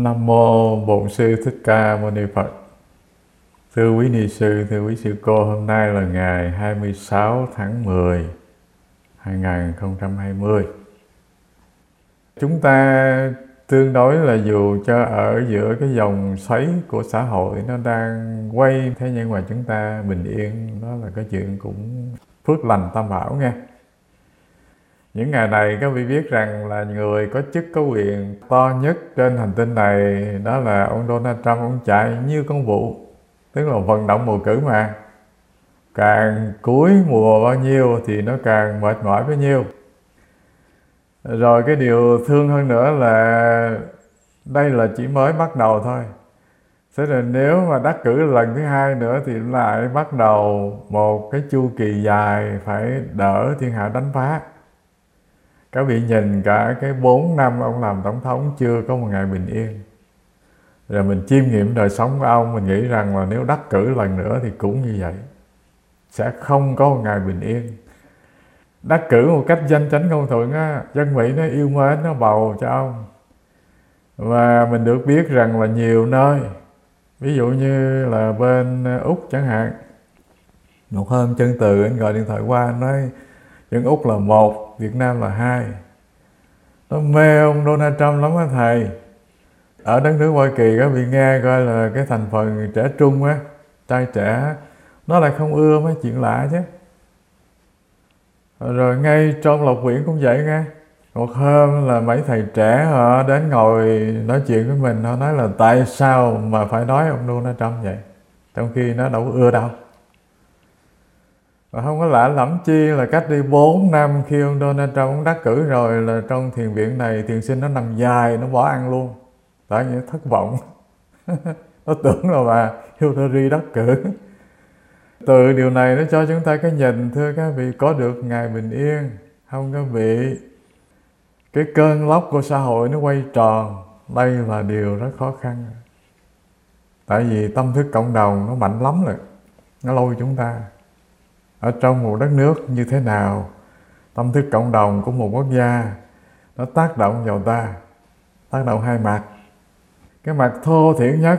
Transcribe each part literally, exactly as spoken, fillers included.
Nam mô Bổn Sư Thích Ca Mâu Ni Phật. Thưa quý ni sư, thưa quý sư cô, hôm nay là ngày hai mươi sáu tháng mười hai nghìn không trăm hai mươi. Chúng ta tương đối là dù cho ở giữa cái dòng xoáy của xã hội nó đang quay, thế nhưng mà chúng ta bình yên, đó là cái chuyện cũng phước lành tam bảo nghe. Những ngày này các vị biết rằng là người có chức có quyền to nhất trên hành tinh này đó là ông Donald Trump. Ông chạy như con vụ, tức là vận động bầu cử mà. Càng cuối mùa bao nhiêu thì nó càng mệt mỏi bấy nhiêu. Rồi cái điều thương hơn nữa là đây là chỉ mới bắt đầu thôi. Thế rồi nếu mà đắc cử lần thứ hai nữa thì lại bắt đầu một cái chu kỳ dài phải đỡ thiên hạ đánh phá. Các vị nhìn cả cái bốn năm ông làm tổng thống chưa có một ngày bình yên. Rồi mình chiêm nghiệm đời sống của ông, mình nghĩ rằng là nếu đắc cử lần nữa thì cũng như vậy. Sẽ không có một ngày bình yên. Đắc cử một cách danh chánh ngôn thuận á, dân Mỹ nó yêu mến, nó bầu cho ông. Và mình được biết rằng là nhiều nơi, ví dụ như là bên Úc chẳng hạn. Một hôm Chân Từ anh gọi điện thoại qua, anh nói dân Úc là một, Việt Nam là hai. Nó mê ông Donald Trump lắm á thầy. Ở đất nước Hoa Kỳ các vị nghe coi là cái thành phần trẻ trung á, trai trẻ, nó lại không ưa mấy chuyện lạ chứ. Rồi ngay trong Lộc Quyển cũng vậy nghe. Một hôm là mấy thầy trẻ họ đến ngồi nói chuyện với mình, họ nói là tại sao mà phải nói ông Donald Trump vậy, trong khi nó đâu có ưa đâu. Và không có lạ lẫm chi là cách đi bốn năm khi ông Donald Trump ông đắc cử rồi là trong thiền viện này thiền sinh nó nằm dài, nó bỏ ăn luôn. Tại vì thất vọng. Nó tưởng là bà Hillary đắc cử. Từ điều này nó cho chúng ta cái nhìn, thưa các vị, có được ngày bình yên không các vị? Cái cơn lốc của xã hội nó quay tròn, đây là điều rất khó khăn. Tại vì tâm thức cộng đồng nó mạnh lắm rồi, nó lôi chúng ta. Ở trong một đất nước như thế nào, tâm thức cộng đồng của một quốc gia nó tác động vào ta, tác động hai mặt. Cái mặt thô thiển nhất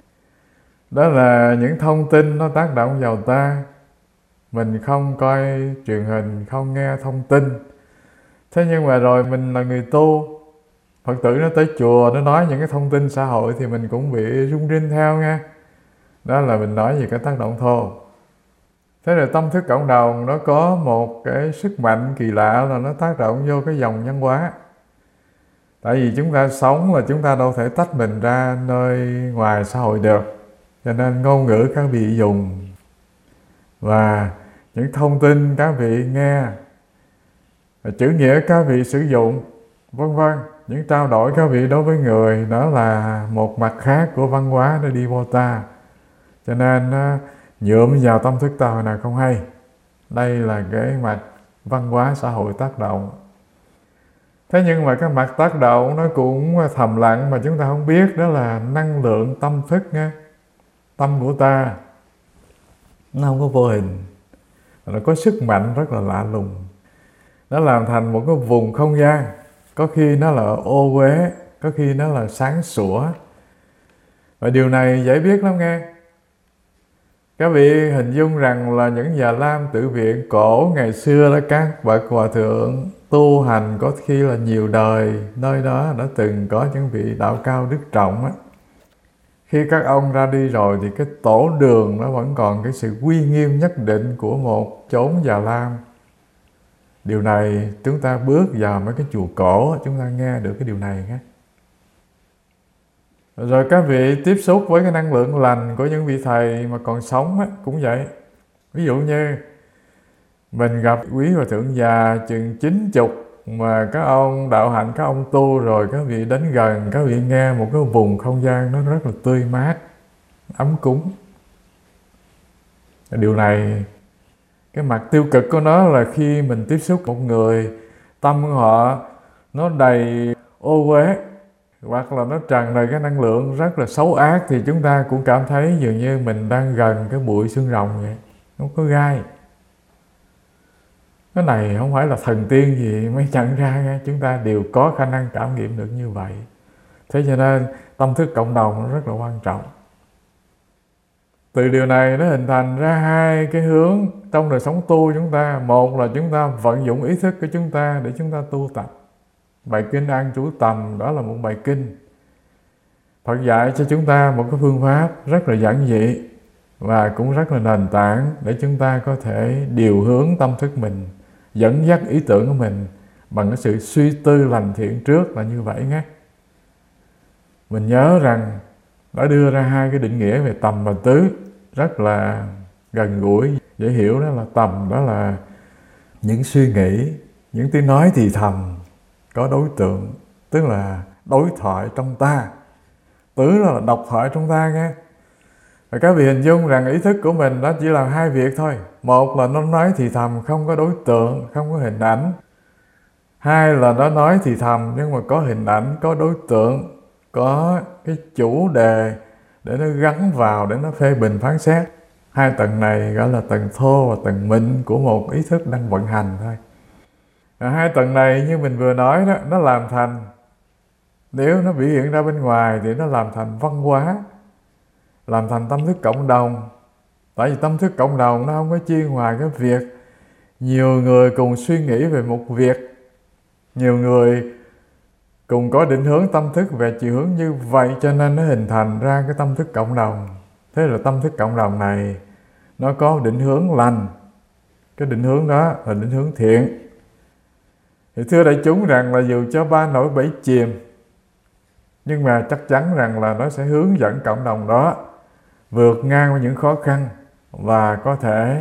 đó là những thông tin nó tác động vào ta. Mình không coi truyền hình, không nghe thông tin. Thế nhưng mà rồi mình là người tu, Phật tử nó tới chùa, nó nói những cái thông tin xã hội thì mình cũng bị rung rinh theo nha. Đó là mình nói về cái tác động thô. Thế rồi tâm thức cộng đồng nó có một cái sức mạnh kỳ lạ là nó tác động vô cái dòng văn hóa. Tại vì chúng ta sống là chúng ta đâu thể tách mình ra nơi ngoài xã hội được. Cho nên ngôn ngữ các vị dùng và những thông tin các vị nghe, chữ nghĩa các vị sử dụng, vân vân, những trao đổi các vị đối với người, đó là một mặt khác của văn hóa nó đi vô ta. Cho nên nó nhuộm vào tâm thức ta hồi nào không hay. Đây là cái mặt văn hóa xã hội tác động. Thế nhưng mà cái mặt tác động nó cũng thầm lặng mà chúng ta không biết, đó là năng lượng tâm thức nha. Tâm của ta nó không có vô hình, nó có sức mạnh rất là lạ lùng. Nó làm thành một cái vùng không gian, có khi nó là ô uế, có khi nó là sáng sủa. Và điều này dễ biết lắm nghe. Các vị hình dung rằng là những Già Lam tự viện cổ ngày xưa đó, các bậc hòa thượng tu hành có khi là nhiều đời, nơi đó đã từng có những vị đạo cao đức trọng á. Khi các ông ra đi rồi thì cái tổ đường nó vẫn còn cái sự uy nghiêm nhất định của một chốn Già Lam. Điều này chúng ta bước vào mấy cái chùa cổ, chúng ta nghe được cái điều này nhé. Rồi các vị tiếp xúc với cái năng lượng lành của những vị thầy mà còn sống á, cũng vậy. Ví dụ như mình gặp quý hòa thượng già chừng chín chục mà các ông đạo hạnh, các ông tu rồi, các vị đến gần, các vị nghe một cái vùng không gian nó rất là tươi mát, ấm cúng. Điều này, cái mặt tiêu cực của nó là khi mình tiếp xúc một người, tâm của họ nó đầy ô uế, hoặc là nó tràn đầy cái năng lượng rất là xấu ác, thì chúng ta cũng cảm thấy dường như mình đang gần cái bụi xương rồng vậy, nó có gai. Cái này không phải là thần tiên gì mới nhận ra nha. Chúng ta đều có khả năng cảm nghiệm được như vậy. Thế cho nên tâm thức cộng đồng nó rất là quan trọng. Từ điều này nó hình thành ra hai cái hướng trong đời sống tu chúng ta. Một là chúng ta vận dụng ý thức của chúng ta để chúng ta tu tập. Bài kinh An Trú Tầm đó là một bài kinh Phật dạy cho chúng ta một cái phương pháp rất là giản dị và cũng rất là nền tảng để chúng ta có thể điều hướng tâm thức mình, dẫn dắt ý tưởng của mình bằng cái sự suy tư lành thiện trước là như vậy nhé. Mình nhớ rằng đã đưa ra hai cái định nghĩa về tầm và tứ rất là gần gũi, dễ hiểu. Đó là tầm, đó là những suy nghĩ, những tiếng nói thì thầm có đối tượng, tức là đối thoại trong ta. Tứ là độc thoại trong ta nghe. Và các vị hình dung rằng ý thức của mình đó chỉ làm hai việc thôi. Một là nó nói thì thầm không có đối tượng, không có hình ảnh. Hai là nó nói thì thầm nhưng mà có hình ảnh, có đối tượng, có cái chủ đề để nó gắn vào, để nó phê bình phán xét. Hai tầng này gọi là tầng thô và tầng mịn của một ý thức đang vận hành thôi. Và hai tầng này như mình vừa nói đó, nó làm thành, nếu nó biểu hiện ra bên ngoài thì nó làm thành văn hóa, làm thành tâm thức cộng đồng. Tại vì tâm thức cộng đồng nó không có chia ngoài cái việc nhiều người cùng suy nghĩ về một việc, nhiều người cùng có định hướng tâm thức về chiều hướng như vậy, cho nên nó hình thành ra cái tâm thức cộng đồng. Thế là tâm thức cộng đồng này nó có định hướng lành. Cái định hướng đó là định hướng thiện. Thì thưa đại chúng rằng là dù cho ba nổi bảy chìm, nhưng mà chắc chắn rằng là nó sẽ hướng dẫn cộng đồng đó vượt ngang qua những khó khăn và có thể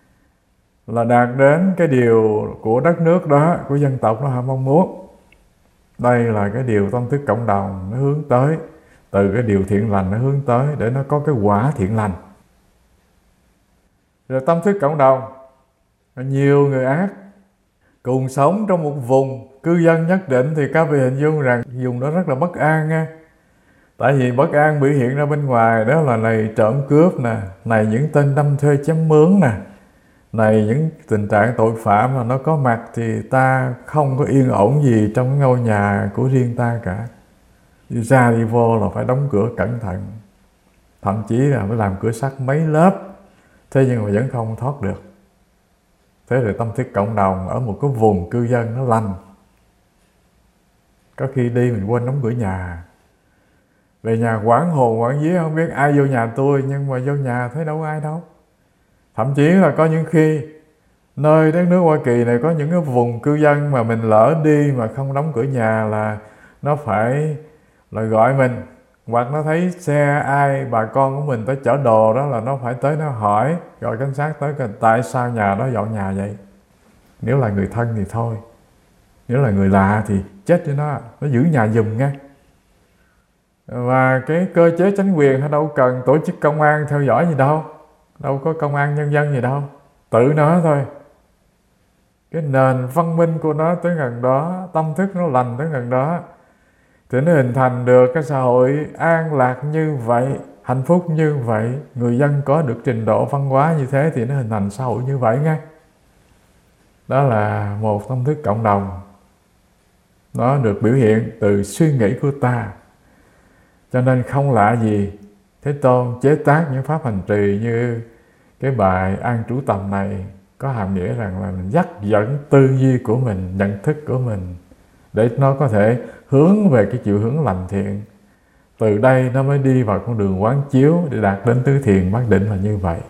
là đạt đến cái điều của đất nước đó, của dân tộc đó họ mong muốn. Đây là cái điều tâm thức cộng đồng nó hướng tới, từ cái điều thiện lành nó hướng tới để nó có cái quả thiện lành. Rồi tâm thức cộng đồng, nhiều người ác cùng sống trong một vùng cư dân nhất định thì các vị hình dung rằng vùng đó rất là bất an nha. Tại vì bất an biểu hiện ra bên ngoài đó là này trộm cướp nè, này những tên đâm thuê chém mướn nè, này những tình trạng tội phạm mà nó có mặt thì ta không có yên ổn gì trong ngôi nhà của riêng ta cả. Đi ra đi vô là phải đóng cửa cẩn thận, thậm chí là phải làm cửa sắt mấy lớp, thế nhưng mà vẫn không thoát được. Thế rồi tâm thức cộng đồng ở một cái vùng cư dân nó lành. Có khi đi mình quên đóng cửa nhà, về nhà quảng hồn quảng vía không biết ai vô nhà tôi, nhưng mà vô nhà thấy đâu có ai đâu. Thậm chí là có những khi nơi đất nước Hoa Kỳ này có những cái vùng cư dân mà mình lỡ đi mà không đóng cửa nhà là nó phải là gọi mình, hoặc nó thấy xe ai bà con của mình tới chở đồ đó là nó phải tới nó hỏi, gọi cảnh sát tới tại sao nhà đó dọn nhà vậy. Nếu là người thân thì thôi, nếu là người lạ thì chết cho nó, nó giữ nhà giùm nghe. Và cái cơ chế chính quyền nó đâu cần tổ chức công an theo dõi gì đâu, đâu có công an nhân dân gì đâu, tự nó thôi. Cái nền văn minh của nó tới gần đó, tâm thức nó lành tới gần đó, thì nó hình thành được cái xã hội an lạc như vậy, hạnh phúc như vậy. Người dân có được trình độ văn hóa như thế thì nó hình thành xã hội như vậy nghe. Đó là một tâm thức cộng đồng. Nó được biểu hiện từ suy nghĩ của ta. Cho nên không lạ gì Thế Tôn chế tác những pháp hành trì như cái bài An Trú Tầm này có hàm nghĩa rằng là mình dắt dẫn tư duy của mình, nhận thức của mình để nó có thể hướng về cái chiều hướng lành thiện. Từ đây nó mới đi vào con đường quán chiếu để đạt đến tứ thiền bát định là như vậy.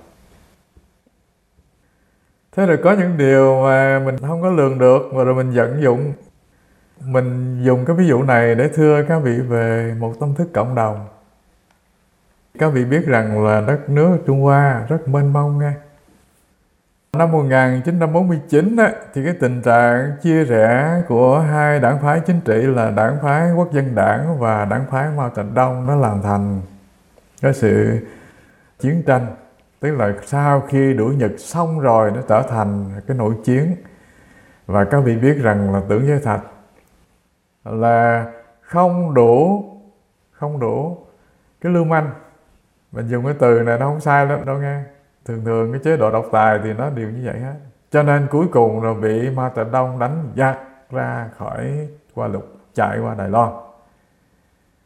Thế rồi có những điều mà mình không có lường được và rồi mình vận dụng. Mình dùng cái ví dụ này để thưa các vị về một tâm thức cộng đồng. Các vị biết rằng là đất nước Trung Hoa rất mênh mông nghe. Năm một nghìn chín trăm bốn mươi chín á, thì cái tình trạng chia rẽ của hai đảng phái chính trị là đảng phái Quốc dân đảng và đảng phái Mao Trạch Đông nó làm thành cái sự chiến tranh. Tức là sau khi đuổi Nhật xong rồi nó trở thành cái nội chiến. Và các vị biết rằng là Tưởng Giới Thạch là không đủ không đủ cái lưu manh. Mình dùng cái từ này nó không sai lắm đâu nghe. Thường thường cái chế độ độc tài thì nó đều như vậy hết. Cho nên cuối cùng rồi bị Mao Trạch Đông đánh giặc ra khỏi qua lục, chạy qua Đài Loan.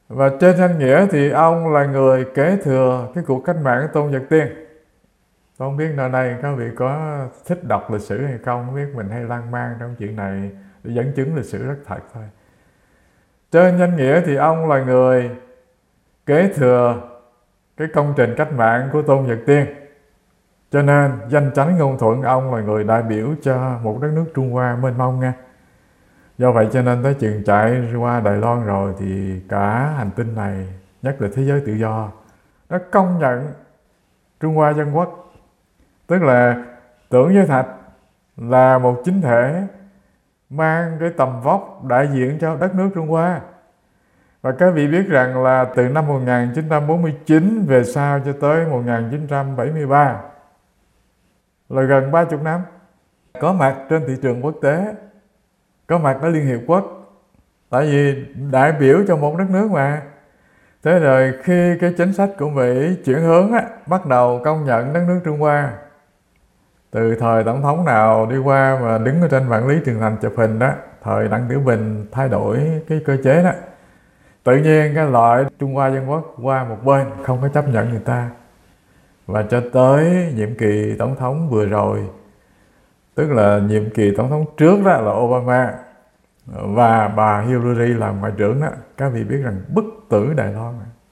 Và trên danh nghĩa thì ông là người kế thừa cái cuộc cách mạng Tôn Nhật Tiên. Tôi không biết nơi đây các vị có thích đọc lịch sử hay không, không biết mình hay lan man trong chuyện này để dẫn chứng lịch sử rất thật thôi. Trên danh nghĩa thì ông là người kế thừa cái công trình cách mạng của Tôn Nhật Tiên. Cho nên danh chánh ngôn thuận, ông là người đại biểu cho một đất nước Trung Hoa mênh mông nha. Do vậy cho nên tới chừng chạy qua Đài Loan rồi thì cả hành tinh này, nhất là thế giới tự do, nó công nhận Trung Hoa Dân Quốc, tức là Tưởng với Thạch là một chính thể mang cái tầm vóc đại diện cho đất nước Trung Hoa. Và các vị biết rằng là từ năm một nghìn chín trăm bốn mươi chín về sau cho tới một nghìn chín trăm bảy mươi ba là gần ba mươi năm có mặt trên thị trường quốc tế, có mặt ở Liên Hiệp Quốc, tại vì đại biểu cho một đất nước mà. Thế rồi khi cái chính sách của Mỹ chuyển hướng á, bắt đầu công nhận đất nước Trung Hoa, từ thời tổng thống nào đi qua mà đứng ở trên vạn lý trường thành chụp hình đó, thời Đặng Tiểu Bình thay đổi cái cơ chế đó, tự nhiên cái loại Trung Hoa Dân Quốc qua một bên, không có chấp nhận người ta. Và cho tới nhiệm kỳ tổng thống vừa rồi, tức là nhiệm kỳ tổng thống trước đó là Obama và bà Hillary làm ngoại trưởng đó, các vị biết rằng bức tử Đài Loan.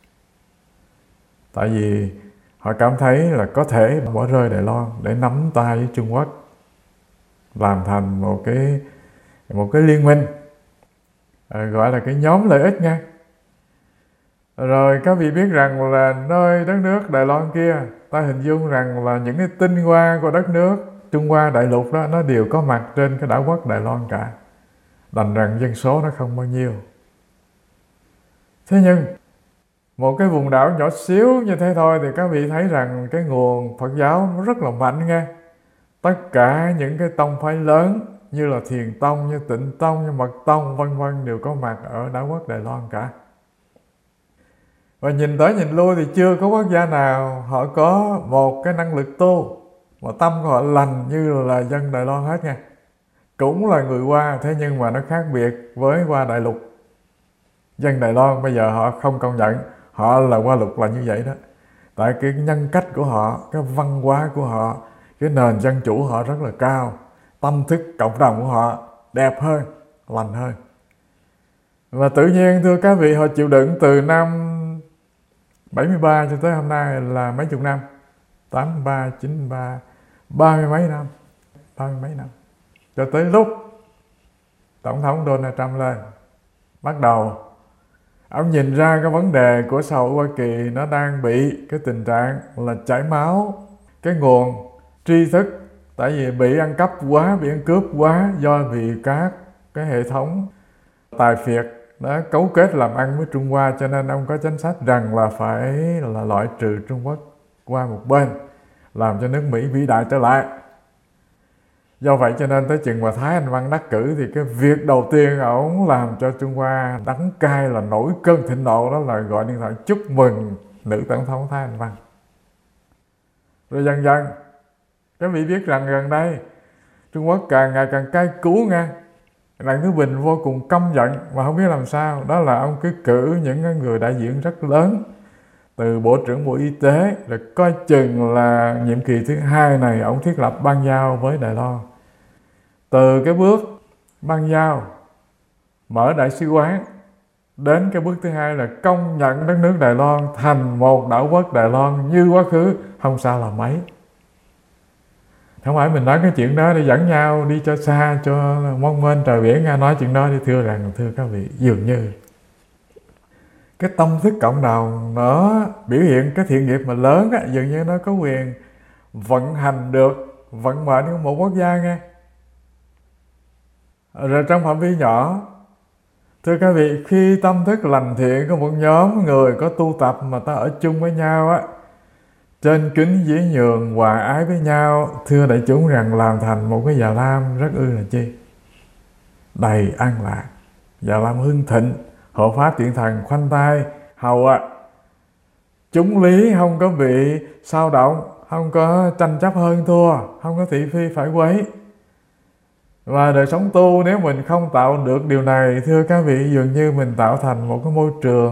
Tại vì họ cảm thấy là có thể bỏ rơi Đài Loan để nắm tay với Trung Quốc, làm thành một cái một cái liên minh, à, gọi là cái nhóm lợi ích nha. Rồi các vị biết rằng là nơi đất nước Đài Loan kia, ta hình dung rằng là những cái tinh hoa của đất nước Trung Hoa đại lục đó, nó đều có mặt trên cái đảo quốc Đài Loan cả. Đành rằng dân số nó không bao nhiêu. Thế nhưng một cái vùng đảo nhỏ xíu như thế thôi thì các vị thấy rằng cái nguồn Phật giáo nó rất là mạnh nghe. Tất cả những cái tông phái lớn như là Thiền Tông, như Tịnh Tông, như Mật Tông vân vân đều có mặt ở đảo quốc Đài Loan cả. Và nhìn tới nhìn lui thì chưa có quốc gia nào họ có một cái năng lực tu mà tâm của họ lành như là dân Đài Loan hết nha. Cũng là người Hoa, thế nhưng mà nó khác biệt với Hoa đại lục. Dân Đài Loan bây giờ họ không công nhận họ là Hoa lục là như vậy đó. Tại cái nhân cách của họ, cái văn hóa của họ, cái nền dân chủ họ rất là cao. Tâm thức cộng đồng của họ đẹp hơn, lành hơn. Và tự nhiên thưa các vị, họ chịu đựng từ năm bảy mươi ba cho tới hôm nay là mấy chục năm, tám mươi ba, chín mươi ba, ba mươi mấy năm, ba mươi mấy năm. Cho tới lúc Tổng thống Donald Trump lên, bắt đầu ông nhìn ra cái vấn đề của xã hội Hoa Kỳ nó đang bị cái tình trạng là chảy máu cái nguồn tri thức, tại vì bị ăn cắp quá, bị ăn cướp quá, do vì các cái hệ thống tài phiệt đã cấu kết làm ăn với Trung Hoa, cho nên ông có chính sách rằng là phải là loại trừ Trung Quốc qua một bên, làm cho nước Mỹ vĩ đại trở lại. Do vậy cho nên tới chừng mà Thái Anh Văn đắc cử thì cái việc đầu tiên ổng làm cho Trung Hoa đắng cay là nổi cơn thịnh nộ, đó là gọi điện thoại chúc mừng nữ tổng thống Thái Anh Văn. Rồi dần dần các vị biết rằng gần đây Trung Quốc càng ngày càng cay cú nha. Đặng Thứ Bình vô cùng căm giận mà không biết làm sao. Đó là ông cứ cử những người đại diện rất lớn, từ Bộ trưởng Bộ Y tế, rồi coi chừng là nhiệm kỳ thứ hai này ông thiết lập bang giao với Đài Loan. Từ cái bước bang giao, mở đại sứ quán, đến cái bước thứ hai là công nhận đất nước Đài Loan thành một đảo quốc Đài Loan như quá khứ, không sao là mấy. Không phải mình nói cái chuyện đó để dẫn nhau đi cho xa, cho mong mênh trời biển, nghe nói chuyện đó thì thưa rằng, thưa các vị, dường như cái tâm thức cộng đồng nó biểu hiện cái thiện nghiệp mà lớn á, dường như nó có quyền vận hành được vận mệnh của một quốc gia nghe. Rồi trong phạm vi nhỏ, thưa các vị, khi tâm thức lành thiện của một nhóm người có tu tập mà ta ở chung với nhau á, trên kính dĩ nhường, hòa ái với nhau, thưa đại chúng rằng làm thành một cái Già Lam rất ư là chi, đầy an lạc, Già Lam hưng thịnh, hộ pháp tiện thần khoanh tay hầu ạ. À. Chúng lý không có bị sao động, không có tranh chấp hơn thua, không có thị phi phải quấy. Và đời sống tu nếu mình không tạo được điều này, thưa các vị, dường như mình tạo thành một cái môi trường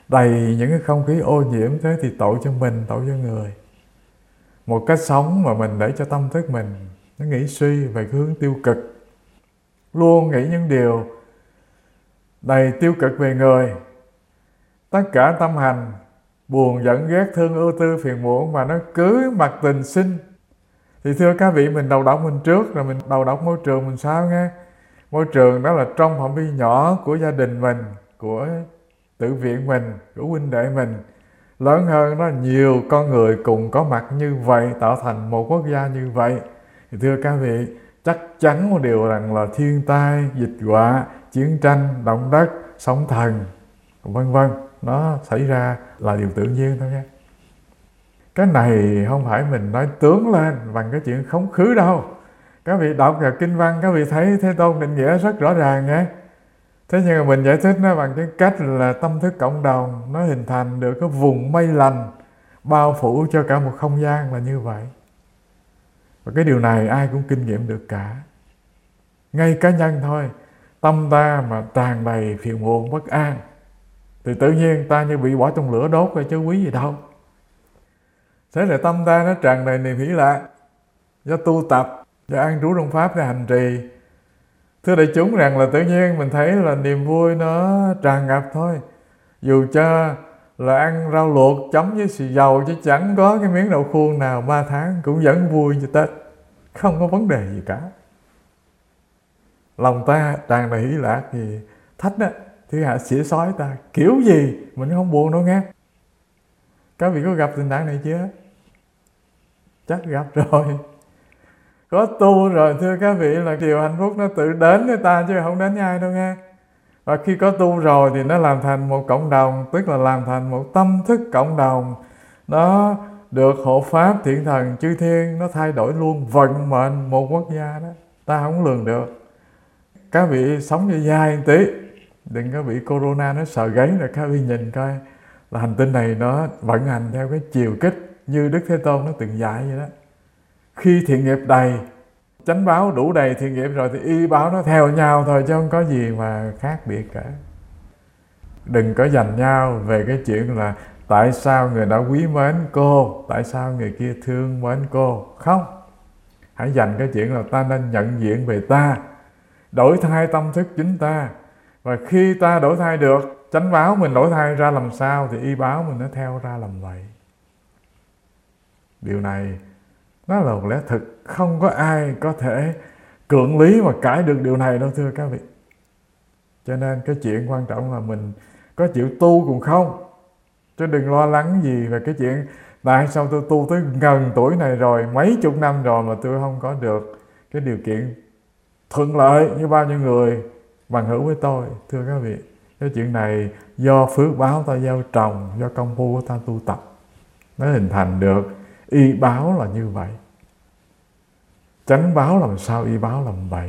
đầy những cái không khí ô nhiễm thế thì tội cho mình, tội cho người. Một cách sống mà mình để cho tâm thức mình nó nghĩ suy về cái hướng tiêu cực, luôn nghĩ những điều đầy tiêu cực về người, tất cả tâm hành buồn giận ghét thương ưu tư phiền muộn mà nó cứ mặc tình sinh, thì thưa các vị, mình đầu độc mình trước rồi mình đầu độc môi trường mình sao nghe. Môi trường đó là trong phạm vi nhỏ của gia đình mình, của tự viện mình, của huynh đệ mình. Lớn hơn đó, nhiều con người cùng có mặt như vậy tạo thành một quốc gia như vậy, thì thưa các vị, chắc chắn một điều rằng là thiên tai, dịch họa, chiến tranh, động đất, sóng thần, vân vân, nó xảy ra là điều tự nhiên thôi nha. Cái này không phải mình nói tướng lên bằng cái chuyện khống khứ đâu. Các vị đọc vào kinh văn, các vị thấy Thế Tôn định nghĩa rất rõ ràng nghe. Thế nhưng mà mình giải thích nó bằng cái cách là tâm thức cộng đồng nó hình thành được cái vùng mây lành bao phủ cho cả một không gian là như vậy. Và cái điều này ai cũng kinh nghiệm được cả. Ngay cá nhân thôi, tâm ta mà tràn đầy phiền muộn bất an thì tự nhiên ta như bị bỏ trong lửa đốt rồi chứ quý gì đâu. Thế là tâm ta nó tràn đầy niềm hỷ lạc do tu tập, do an trú trong pháp để hành trì. Thưa đại chúng rằng là tự nhiên mình thấy là niềm vui nó tràn ngập thôi. Dù cho là ăn rau luộc chấm với xì dầu chứ chẳng có cái miếng đậu khuôn nào ba tháng cũng vẫn vui như Tết, không có vấn đề gì cả. Lòng ta tràn đầy hỷ lạc thì thách đó, thiên hạ xỉa xói ta kiểu gì mình không buồn đâu nghe. Các vị có gặp tình trạng này chưa? Chắc gặp rồi. Có tu rồi thưa các vị là điều hạnh phúc nó tự đến với ta chứ không đến với ai đâu nghe. Và khi có tu rồi thì nó làm thành một cộng đồng, tức là làm thành một tâm thức cộng đồng. Nó được hộ pháp thiện thần chư thiên, nó thay đổi luôn vận mệnh một quốc gia đó. Ta không lường được. Các vị sống như dai một tí, đừng có bị corona nó sờ gáy rồi các vị nhìn coi là hành tinh này nó vận hành theo cái chiều kích như Đức Thế Tôn nó từng dạy vậy đó. Khi thiện nghiệp đầy, chánh báo đủ đầy thiện nghiệp rồi thì y báo nó theo nhau thôi chứ không có gì mà khác biệt cả. Đừng có giành nhau về cái chuyện là tại sao người đã quý mến cô, tại sao người kia thương mến cô. Không. Hãy dành cái chuyện là ta nên nhận diện về ta, đổi thay tâm thức chính ta. Và khi ta đổi thay được, chánh báo mình đổi thay ra làm sao thì y báo mình nó theo ra làm vậy. Điều này nó là một lẽ thực, không có ai có thể cưỡng lý mà cãi được điều này đâu thưa các vị. Cho nên cái chuyện quan trọng là mình có chịu tu cũng không. Chứ đừng lo lắng gì về cái chuyện tại sao tôi tu tới gần tuổi này rồi, mấy chục năm rồi mà tôi không có được cái điều kiện thuận lợi như bao nhiêu người bằng hữu với tôi. Thưa các vị, cái chuyện này do phước báo ta gieo trồng, do công phu của ta tu tập, nó hình thành được y báo là như vậy. Chánh báo làm sao y báo làm vậy.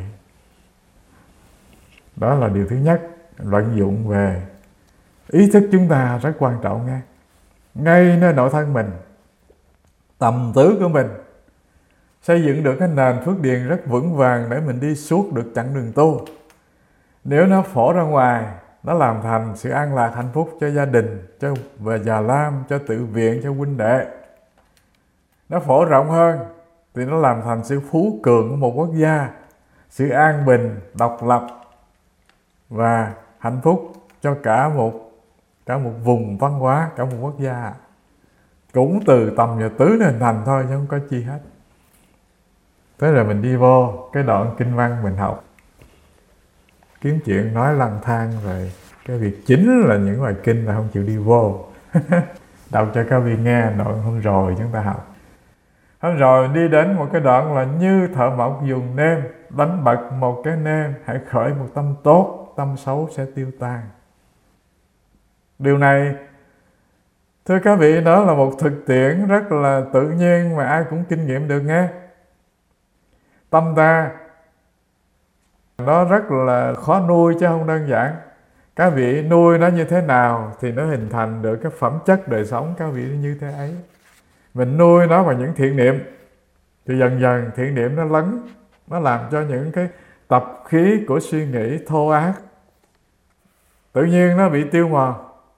Đó là điều thứ nhất, vận dụng về ý thức chúng ta rất quan trọng nghe. Ngay nơi nội thân mình, tầm tứ của mình, xây dựng được cái nền phước điền rất vững vàng để mình đi suốt được chặng đường tu. Nếu nó phổ ra ngoài, nó làm thành sự an lạc hạnh phúc cho gia đình, cho về già lam, cho tự viện, cho huynh đệ. Nó phổ rộng hơn thì nó làm thành sự phú cường của một quốc gia, sự an bình, độc lập và hạnh phúc cho cả một cả một vùng văn hóa, cả một quốc gia. Cũng từ tầm và tứ nó hình thành thôi chứ không có chi hết. Thế rồi mình đi vô cái đoạn kinh văn mình học, kiếm chuyện nói lang thang rồi cái việc chính là những bài kinh là không chịu đi vô. Đọc cho các vị nghe đoạn hôm rồi chúng ta học. Hôm rồi đi đến một cái đoạn là như thợ mộc dùng nêm đánh bật một cái nêm, hãy khởi một tâm tốt, tâm xấu sẽ tiêu tan. Điều này thưa các vị, đó là một thực tiễn rất là tự nhiên mà ai cũng kinh nghiệm được nghe. Tâm ta nó rất là khó nuôi chứ không đơn giản. Các vị nuôi nó như thế nào thì nó hình thành được cái phẩm chất đời sống các vị như thế ấy. Mình nuôi nó bằng những thiện niệm thì dần dần thiện niệm nó lấn, nó làm cho những cái tập khí của suy nghĩ thô ác tự nhiên nó bị tiêu mòn.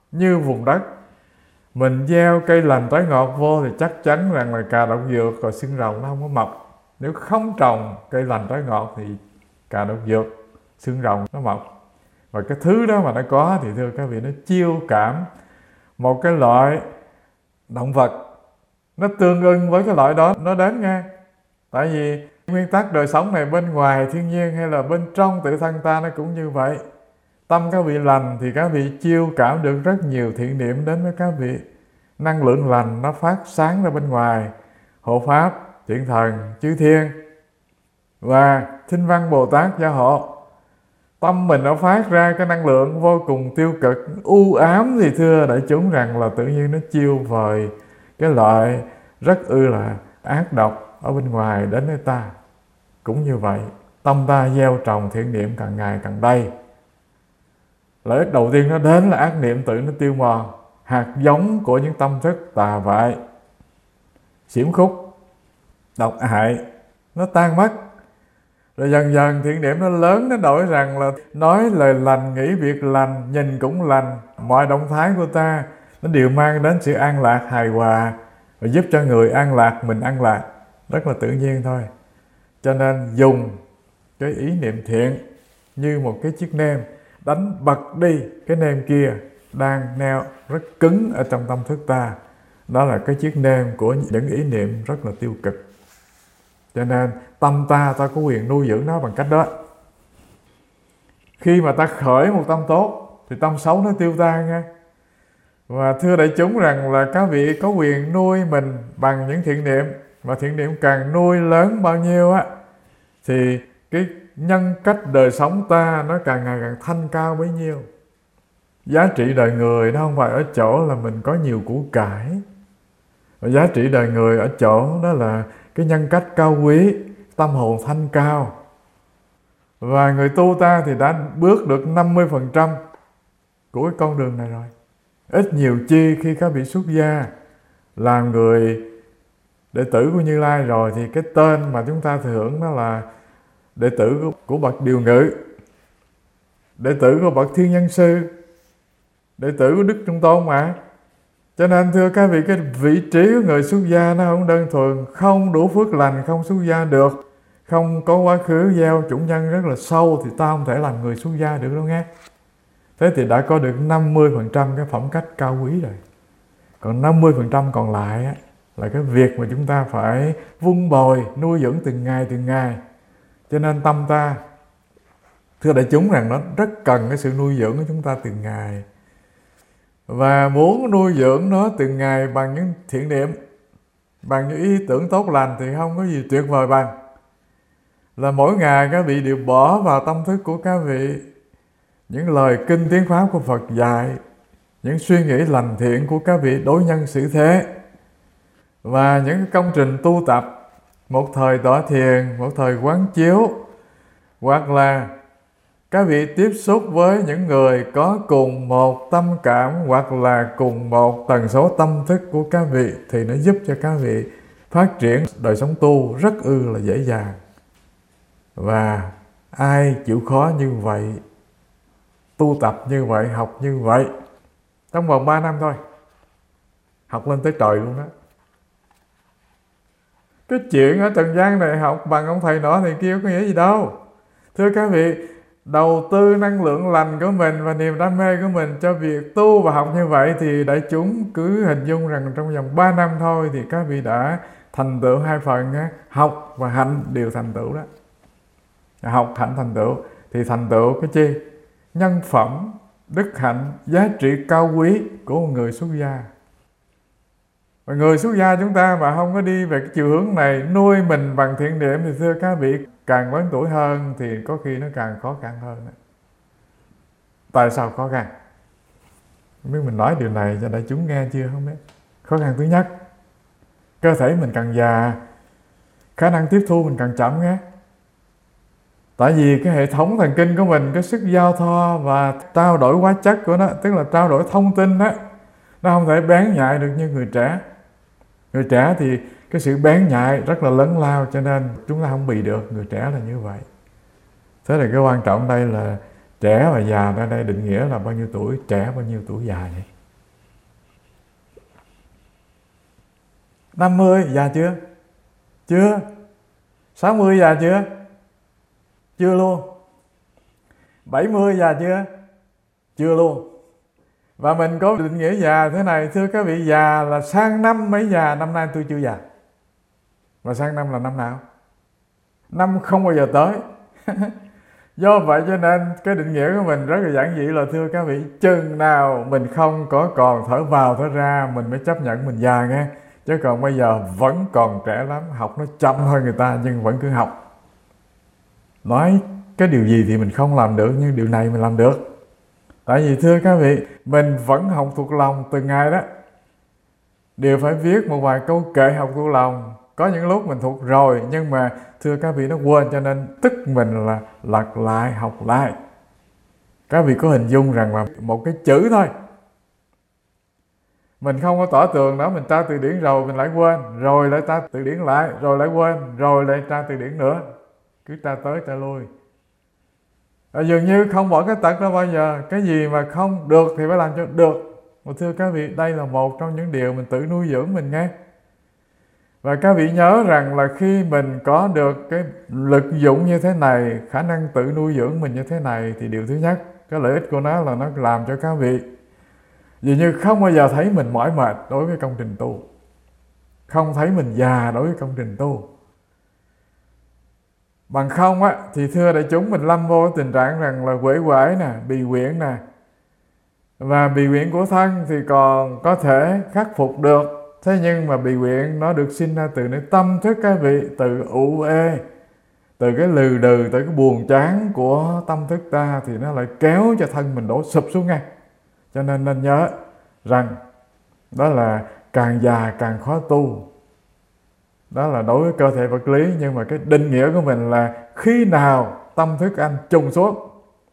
như vùng đất. Mình gieo cây lành trái ngọt vô thì chắc chắn rằng là cà đậu dược rồi xương rồng nó không có mập. Nếu không trồng cây lành trái ngọt thì cà đậu dược, xương rồng nó mập. Và cái thứ đó mà nó có thì thưa các vị, nó chiêu cảm một cái loại động vật, nó tương ưng với cái loại đó nó đến nghe. Tại vì nguyên tắc đời sống này bên ngoài thiên nhiên hay là bên trong tự thân ta nó cũng như vậy. Tâm các vị lành thì các vị chiêu cảm được rất nhiều thiện niệm đến với các vị. Năng lượng lành nó phát sáng ra bên ngoài, hộ pháp, thiện thần, chư thiên và Thinh Văn Bồ Tát gia hộ. Tâm mình nó phát ra cái năng lượng vô cùng tiêu cực, u ám thì thưa đại chúng rằng là tự nhiên nó chiêu vời cái loại rất ư là ác độc ở bên ngoài đến với ta. Cũng như vậy, tâm ta gieo trồng thiện niệm càng ngày càng đầy. Lợi ích đầu tiên nó đến là ác niệm tự nó tiêu mòn, hạt giống của những tâm thức tà vại, xiểm khúc, độc hại nó tan mất. Rồi dần dần thiện niệm nó lớn, nó đổi rằng là nói lời lành, nghĩ việc lành, nhìn cũng lành. Mọi động thái của ta nó đều mang đến sự an lạc, hài hòa và giúp cho người an lạc, mình an lạc. Rất là tự nhiên thôi. Cho nên dùng cái ý niệm thiện như một cái chiếc nêm, đánh bật đi cái nêm kia đang neo rất cứng ở trong tâm thức ta. Đó là cái chiếc nêm của những ý niệm rất là tiêu cực. Cho nên tâm ta, ta có quyền nuôi dưỡng nó bằng cách đó. Khi mà ta khởi một tâm tốt thì tâm xấu nó tiêu tan nha. Và thưa đại chúng rằng là các vị có quyền nuôi mình bằng những thiện niệm. Và thiện niệm càng nuôi lớn bao nhiêu á thì cái nhân cách đời sống ta nó càng ngày càng thanh cao bấy nhiêu. Giá trị đời người nó không phải ở chỗ là mình có nhiều củ cải. Và giá trị đời người ở chỗ đó là cái nhân cách cao quý, tâm hồn thanh cao. Và người tu ta thì đã bước được năm mươi phần trăm của cái con đường này rồi. Ít nhiều chi khi các vị xuất gia làm người đệ tử của Như Lai rồi thì cái tên mà chúng ta thừa hưởng đó là đệ tử của, của bậc Điều Ngự, đệ tử của bậc Thiên Nhân Sư, đệ tử của Đức Trung Tôn mà. Cho nên thưa các vị, cái vị trí của người xuất gia nó không đơn thuần, không đủ phước lành không xuất gia được, không có quá khứ gieo chủng nhân rất là sâu thì ta không thể làm người xuất gia được đâu nghe. Thế thì đã có được năm mươi phần trăm cái phẩm cách cao quý rồi. Còn năm mươi phần trăm còn lại á, là cái việc mà chúng ta phải vun bồi, nuôi dưỡng từng ngày từng ngày. Cho nên tâm ta, thưa đại chúng rằng nó rất cần cái sự nuôi dưỡng của chúng ta từng ngày. Và muốn nuôi dưỡng nó từng ngày bằng những thiện niệm, bằng những ý tưởng tốt lành thì không có gì tuyệt vời bằng là mỗi ngày các vị đều bỏ vào tâm thức của các vị những lời kinh tiếng pháp của Phật dạy, những suy nghĩ lành thiện của các vị đối nhân xử thế, và những công trình tu tập, một thời tọa thiền, một thời quán chiếu, hoặc là các vị tiếp xúc với những người có cùng một tâm cảm hoặc là cùng một tần số tâm thức của các vị thì nó giúp cho các vị phát triển đời sống tu rất ư là dễ dàng. Và ai chịu khó như vậy, tu tập như vậy, học như vậy, trong vòng ba năm thôi, học lên tới trời luôn đó. Cái chuyện ở trần gian này học bằng ông thầy nọ thì kia có nghĩa gì đâu. Thưa các vị, đầu tư năng lượng lành của mình và niềm đam mê của mình cho việc tu và học như vậy thì đại chúng cứ hình dung rằng trong vòng ba năm thôi thì các vị đã thành tựu hai phần, học và hạnh đều thành tựu đó. Học hạnh thành tựu thì thành tựu cái chi? Nhân phẩm, đức hạnh, giá trị cao quý của một người xuất gia. Và người xuất gia chúng ta mà không có đi về cái chiều hướng này, nuôi mình bằng thiện niệm thì thưa các vị, càng lớn tuổi hơn thì có khi nó càng khó khăn hơn. Tại sao khó khăn? Không biết mình nói điều này cho đại chúng nghe chưa không biết. Khó khăn thứ nhất, cơ thể mình càng già, khả năng tiếp thu mình càng chậm nghe. Tại vì cái hệ thống thần kinh của mình, cái sức giao thoa và trao đổi hóa chất của nó, tức là trao đổi thông tin đó, nó không thể bén nhạy được như người trẻ. Người trẻ thì cái sự bén nhạy rất là lớn lao, cho nên chúng ta không bị được. Người trẻ là như vậy. Thế là cái quan trọng đây là trẻ và già, ra đây định nghĩa là bao nhiêu tuổi, trẻ bao nhiêu tuổi già vậy. năm mươi già chưa? Chưa. sáu mươi già chưa? Chưa luôn. bảy mươi già chưa? Chưa luôn. Và mình có định nghĩa già thế này, thưa các vị, già là sang năm mới già, năm nay tôi chưa già. Và sang năm là năm nào? Năm không bao giờ tới. Do vậy cho nên cái định nghĩa của mình rất là giản dị là, thưa các vị, chừng nào mình không có còn thở vào thở ra mình mới chấp nhận mình già nghe. Chứ còn bây giờ vẫn còn trẻ lắm, học nó chậm hơn người ta nhưng vẫn cứ học. Nói cái điều gì thì mình không làm được, nhưng điều này mình làm được. Tại vì thưa các vị, mình vẫn học thuộc lòng từng ngày đó. Đều phải viết một vài câu kệ học thuộc lòng. Có những lúc mình thuộc rồi, nhưng mà thưa các vị nó quên, cho nên tức mình là lật lại, học lại. Các vị có hình dung rằng là một cái chữ thôi, mình không có tỏ tường đó, mình tra từ điển rồi mình lại quên, rồi lại tra từ điển lại, rồi lại quên, rồi lại tra từ điển nữa. Cứ tra tới tra lui. À, dường như không bỏ cái tật đó bao giờ. Cái gì mà không được thì phải làm cho được. Và thưa các vị, đây là một trong những điều mình tự nuôi dưỡng mình nghe. Và các vị nhớ rằng là khi mình có được cái lực dụng như thế này, khả năng tự nuôi dưỡng mình như thế này, thì điều thứ nhất, cái lợi ích của nó là nó làm cho các vị dường như không bao giờ thấy mình mỏi mệt đối với công trình tu, không thấy mình già đối với công trình tu. Bằng không á, thì thưa đại chúng, mình lâm vô tình trạng rằng là uể oải nè, bị quyện nè. Và bị quyện của thân thì còn có thể khắc phục được. Thế nhưng mà bị quyện nó được sinh ra từ nơi tâm thức các vị, từ ủ ê, từ cái lừ đừ, từ cái buồn chán của tâm thức ta, thì nó lại kéo cho thân mình đổ sụp xuống ngay. Cho nên nên nhớ rằng đó là càng già càng khó tu. Đó là đối với cơ thể vật lý, nhưng mà cái định nghĩa của mình là khi nào tâm thức anh trùng xuống,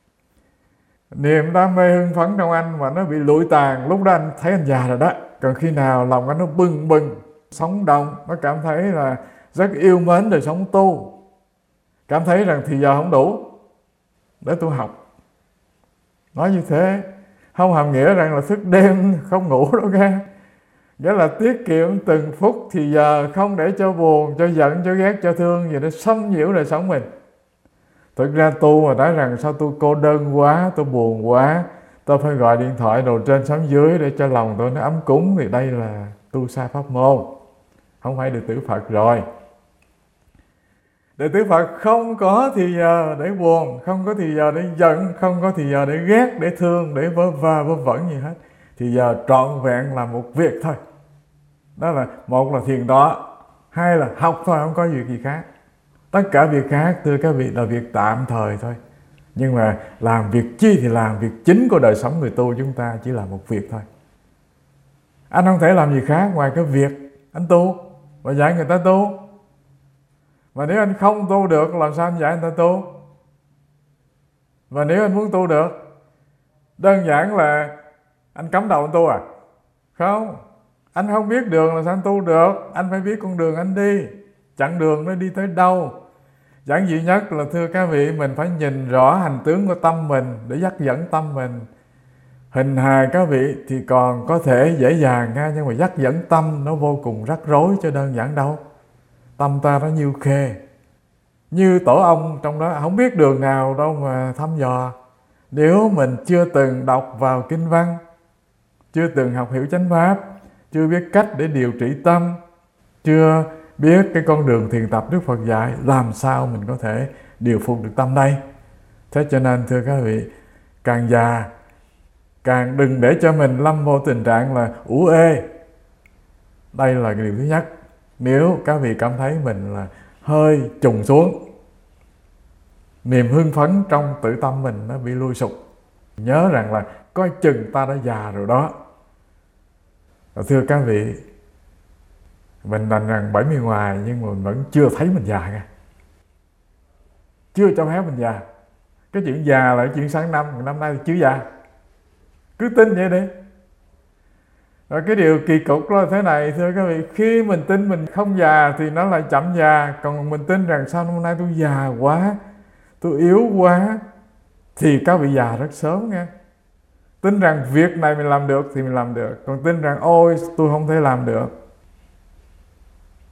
niềm đam mê hưng phấn trong anh mà nó bị lụi tàn, lúc đó anh thấy anh già rồi đó. Còn khi nào lòng anh nó bừng bừng, sống động, nó cảm thấy là rất yêu mến đời sống tu, cảm thấy rằng thì giờ không đủ để tôi học. Nói như thế không hàm nghĩa rằng là thức đêm không ngủ đâu nghe. Nghĩa là tiết kiệm từng phút thì giờ, không để cho buồn, cho giận, cho ghét, cho thương gì nó xâm nhiễu đời sống mình. Thực ra tu mà nói rằng sao tôi cô đơn quá, tôi buồn quá, tôi phải gọi điện thoại đồ trên sóng dưới để cho lòng tôi nó ấm cúng, thì đây là tu sai pháp môn, không phải đệ tử Phật rồi. Đệ tử Phật không có thì giờ để buồn, không có thì giờ để giận, không có thì giờ để ghét, để thương, để vớ va vớ vẩn gì hết. Thì giờ trọn vẹn là một việc thôi. Đó là một là thiền đó, hai là học thôi, không có việc gì khác. Tất cả việc khác thưa các vị là việc tạm thời thôi. Nhưng mà làm việc chi thì làm, việc chính của đời sống người tu chúng ta chỉ là một việc thôi. Anh không thể làm gì khác ngoài cái việc anh tu và dạy người ta tu. Và nếu anh không tu được, làm sao anh dạy người ta tu? Và nếu anh muốn tu được, đơn giản là anh cắm đầu anh tu à? Không. Anh không biết đường là sao anh tu được? Anh phải biết con đường anh đi, chặng đường nó đi tới đâu. Giản dị nhất là thưa các vị, mình phải nhìn rõ hành tướng của tâm mình để dắt dẫn tâm mình. Hình hài các vị thì còn có thể dễ dàng nha, nhưng mà dắt dẫn tâm nó vô cùng rắc rối, chứ đơn giản đâu. Tâm ta nó nhiêu khê, như tổ ong trong đó, không biết đường nào đâu mà thăm dò. Nếu mình chưa từng đọc vào kinh văn, chưa từng học hiểu chánh pháp, chưa biết cách để điều trị tâm, chưa biết cái con đường thiền tập Đức Phật dạy, làm sao mình có thể điều phục được tâm đây? Thế cho nên thưa các vị, càng già càng đừng để cho mình lâm vô tình trạng là ủ ê. Đây là cái điều thứ nhất. Nếu các vị cảm thấy mình là hơi trùng xuống, niềm hưng phấn trong tự tâm mình nó bị lui sụp, nhớ rằng là coi chừng ta đã già rồi đó. Và thưa các vị, mình đành rằng bảy mươi ngoài nhưng mà mình vẫn chưa thấy mình già nha. Chưa cho phép mình già. Cái chuyện già là cái chuyện sáng năm, năm nay thì chưa già. Cứ tin vậy đi. Rồi cái điều kỳ cục đó là thế này, thưa các vị, khi mình tin mình không già thì nó lại chậm già. Còn mình tin rằng sao năm nay tôi già quá, tôi yếu quá, thì các vị già rất sớm nha. Tin rằng việc này mình làm được thì mình làm được. Còn tin rằng ôi tôi không thể làm được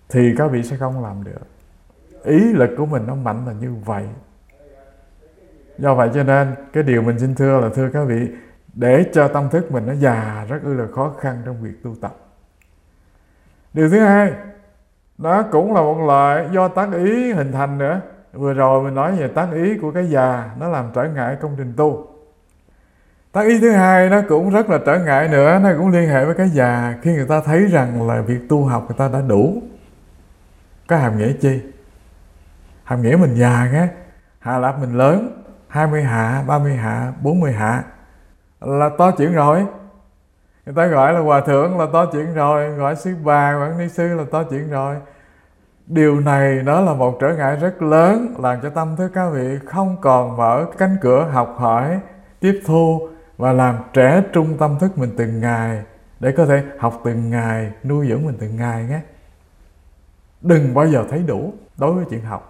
thì các vị sẽ không làm được. Ý lực của mình nó mạnh là như vậy. Do vậy cho nên cái điều mình xin thưa là thưa các vị, để cho tâm thức mình nó già rất ư là khó khăn trong việc tu tập. Điều thứ hai, đó cũng là một loại do tác ý hình thành nữa. Vừa rồi mình nói về tác ý của cái già, nó làm trở ngại công trình tu. Tác ý thứ hai nó cũng rất là trở ngại nữa, nó cũng liên hệ với cái già. Khi người ta thấy rằng là việc tu học người ta đã đủ, có hàm nghĩa chi? Hàm nghĩa mình già nghe, hạ lạp mình lớn, hai mươi hạ, ba mươi hạ, bốn mươi hạ là to chuyện rồi. Người ta gọi là hòa thượng là to chuyện rồi, gọi sư bà, quản ni sư là to chuyện rồi. Điều này đó là một trở ngại rất lớn, làm cho tâm thức các vị không còn mở cánh cửa học hỏi, tiếp thu và làm trẻ trung tâm thức mình từng ngày, để có thể học từng ngày, nuôi dưỡng mình từng ngày nhé. Đừng bao giờ thấy đủ đối với chuyện học.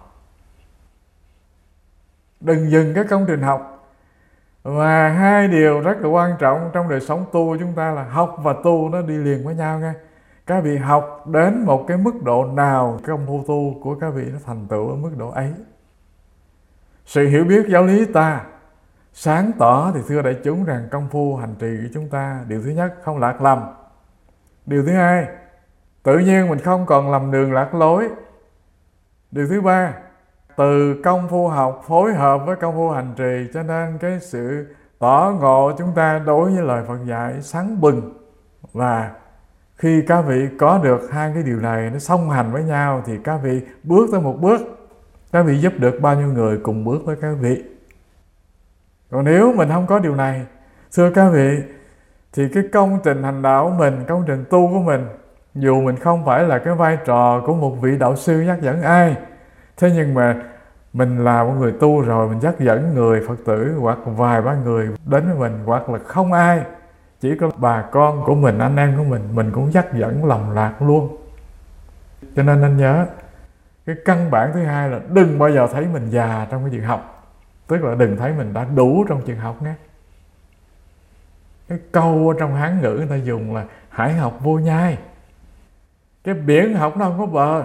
Đừng dừng cái công trình học. Và hai điều rất là quan trọng trong đời sống tu của chúng ta là học và tu nó đi liền với nhau nha. Các vị học đến một cái mức độ nào, công phu tu của các vị nó thành tựu ở mức độ ấy. Sự hiểu biết giáo lý ta sáng tỏ thì thưa đại chúng rằng công phu hành trì của chúng ta, điều thứ nhất không lạc lầm. Điều thứ hai, tự nhiên mình không còn lầm đường lạc lối. Điều thứ ba, từ công phu học phối hợp với công phu hành trì, cho nên cái sự tỏ ngộ chúng ta đối với lời Phật dạy sáng bừng. Và khi các vị có được hai cái điều này nó song hành với nhau thì các vị bước tới một bước, các vị giúp được bao nhiêu người cùng bước với các vị. Còn nếu mình không có điều này, thưa các vị, thì cái công trình hành đạo của mình, công trình tu của mình, dù mình không phải là cái vai trò của một vị đạo sư dắt dẫn ai, thế nhưng mà mình là một người tu rồi, mình dắt dẫn người Phật tử hoặc vài ba người đến với mình, hoặc là không ai, chỉ có bà con của mình, anh em của mình, mình cũng dắt dẫn lầm lạc luôn. Cho nên nên nhớ, cái căn bản thứ hai là đừng bao giờ thấy mình già trong cái chuyện học. Tức là đừng thấy mình đã đủ trong chuyện học nhé. Cái câu ở trong Hán ngữ người ta dùng là hải học vô nhai. Cái biển học nó không có bờ.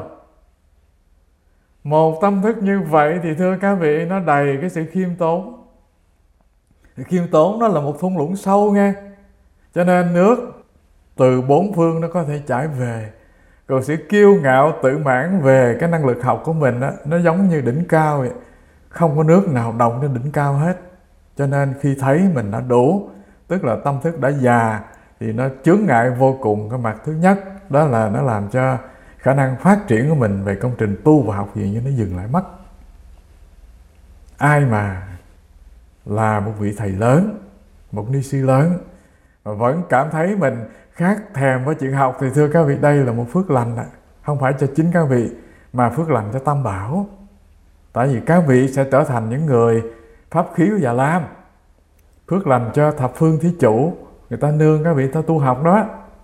Một tâm thức như vậy thì thưa các vị, nó đầy cái sự khiêm tốn. Khiêm tốn nó là một thung lũng sâu nghe. Cho nên nước từ bốn phương nó có thể chảy về. Còn sự kiêu ngạo tự mãn về cái năng lực học của mình đó, nó giống như đỉnh cao vậy. Không có nước nào đồng đến đỉnh cao hết. Cho nên khi thấy mình đã đủ, tức là tâm thức đã già, thì nó chướng ngại vô cùng. Cái mặt thứ nhất đó là nó làm cho khả năng phát triển của mình về công trình tu và học gì như nó dừng lại mất. Ai mà là một vị thầy lớn, một ni sư lớn mà vẫn cảm thấy mình khát thèm với chuyện học thì thưa các vị, đây là một phước lành đó. Không phải cho chính các vị mà phước lành cho Tam Bảo. Tại vì các vị sẽ trở thành những người pháp khiếu Già Lam, phước lành cho thập phương thí chủ, người ta nương các vị ta tu học đó.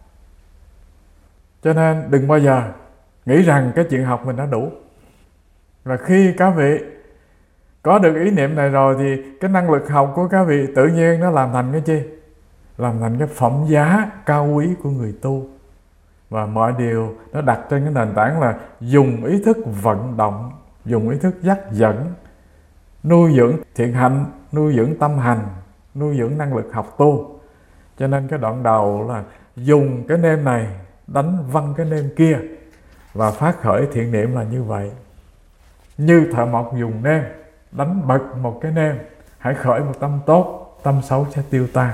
Cho nên đừng bao giờ nghĩ rằng cái chuyện học mình đã đủ. Và khi các vị có được ý niệm này rồi thì cái năng lực học của các vị tự nhiên nó làm thành cái chi? Làm thành cái phẩm giá cao quý của người tu. Và mọi điều nó đặt trên cái nền tảng là dùng ý thức vận động, dùng ý thức dắt dẫn, nuôi dưỡng thiện hạnh, nuôi dưỡng tâm hành, nuôi dưỡng năng lực học tu. Cho nên cái đoạn đầu là dùng cái nêm này đánh văng cái nêm kia, và phát khởi thiện niệm là như vậy. Như thợ mộc dùng nêm đánh bật một cái nêm, hãy khởi một tâm tốt, tâm xấu sẽ tiêu tan.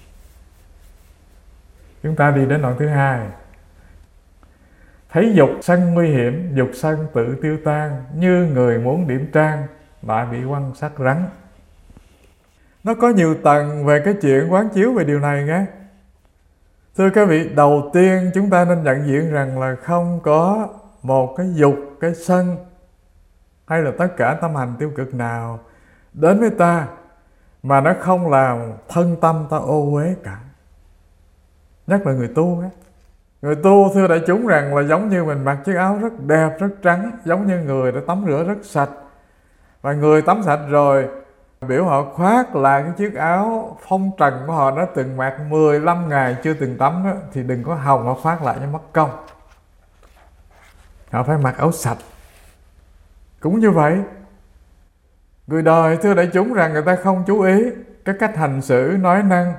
Chúng ta đi đến đoạn thứ hai. Thấy dục sân nguy hiểm, dục sân tự tiêu tan, như người muốn điểm trang lại bị quăng sắt rắn. Nó có nhiều tầng về cái chuyện quán chiếu về điều này nghe. Thưa các vị, đầu tiên chúng ta nên nhận diện rằng là không có một cái dục, cái sân hay là tất cả tâm hành tiêu cực nào đến với ta mà nó không làm thân tâm ta ô uế cả. Nhất là người tu ấy. Người tu thưa đại chúng rằng là giống như mình mặc chiếc áo rất đẹp, rất trắng, giống như người đã tắm rửa rất sạch. Và người tắm sạch rồi, biểu họ khoác lại cái chiếc áo phong trần của họ đã từng mặc mười lăm ngày chưa từng tắm đó, thì đừng có hòng họ khoác lại cho mất công. họ phải mặc áo sạch. Cũng như vậy, người đời thưa đại chúng rằng người ta không chú ý cái cách hành xử, nói năng.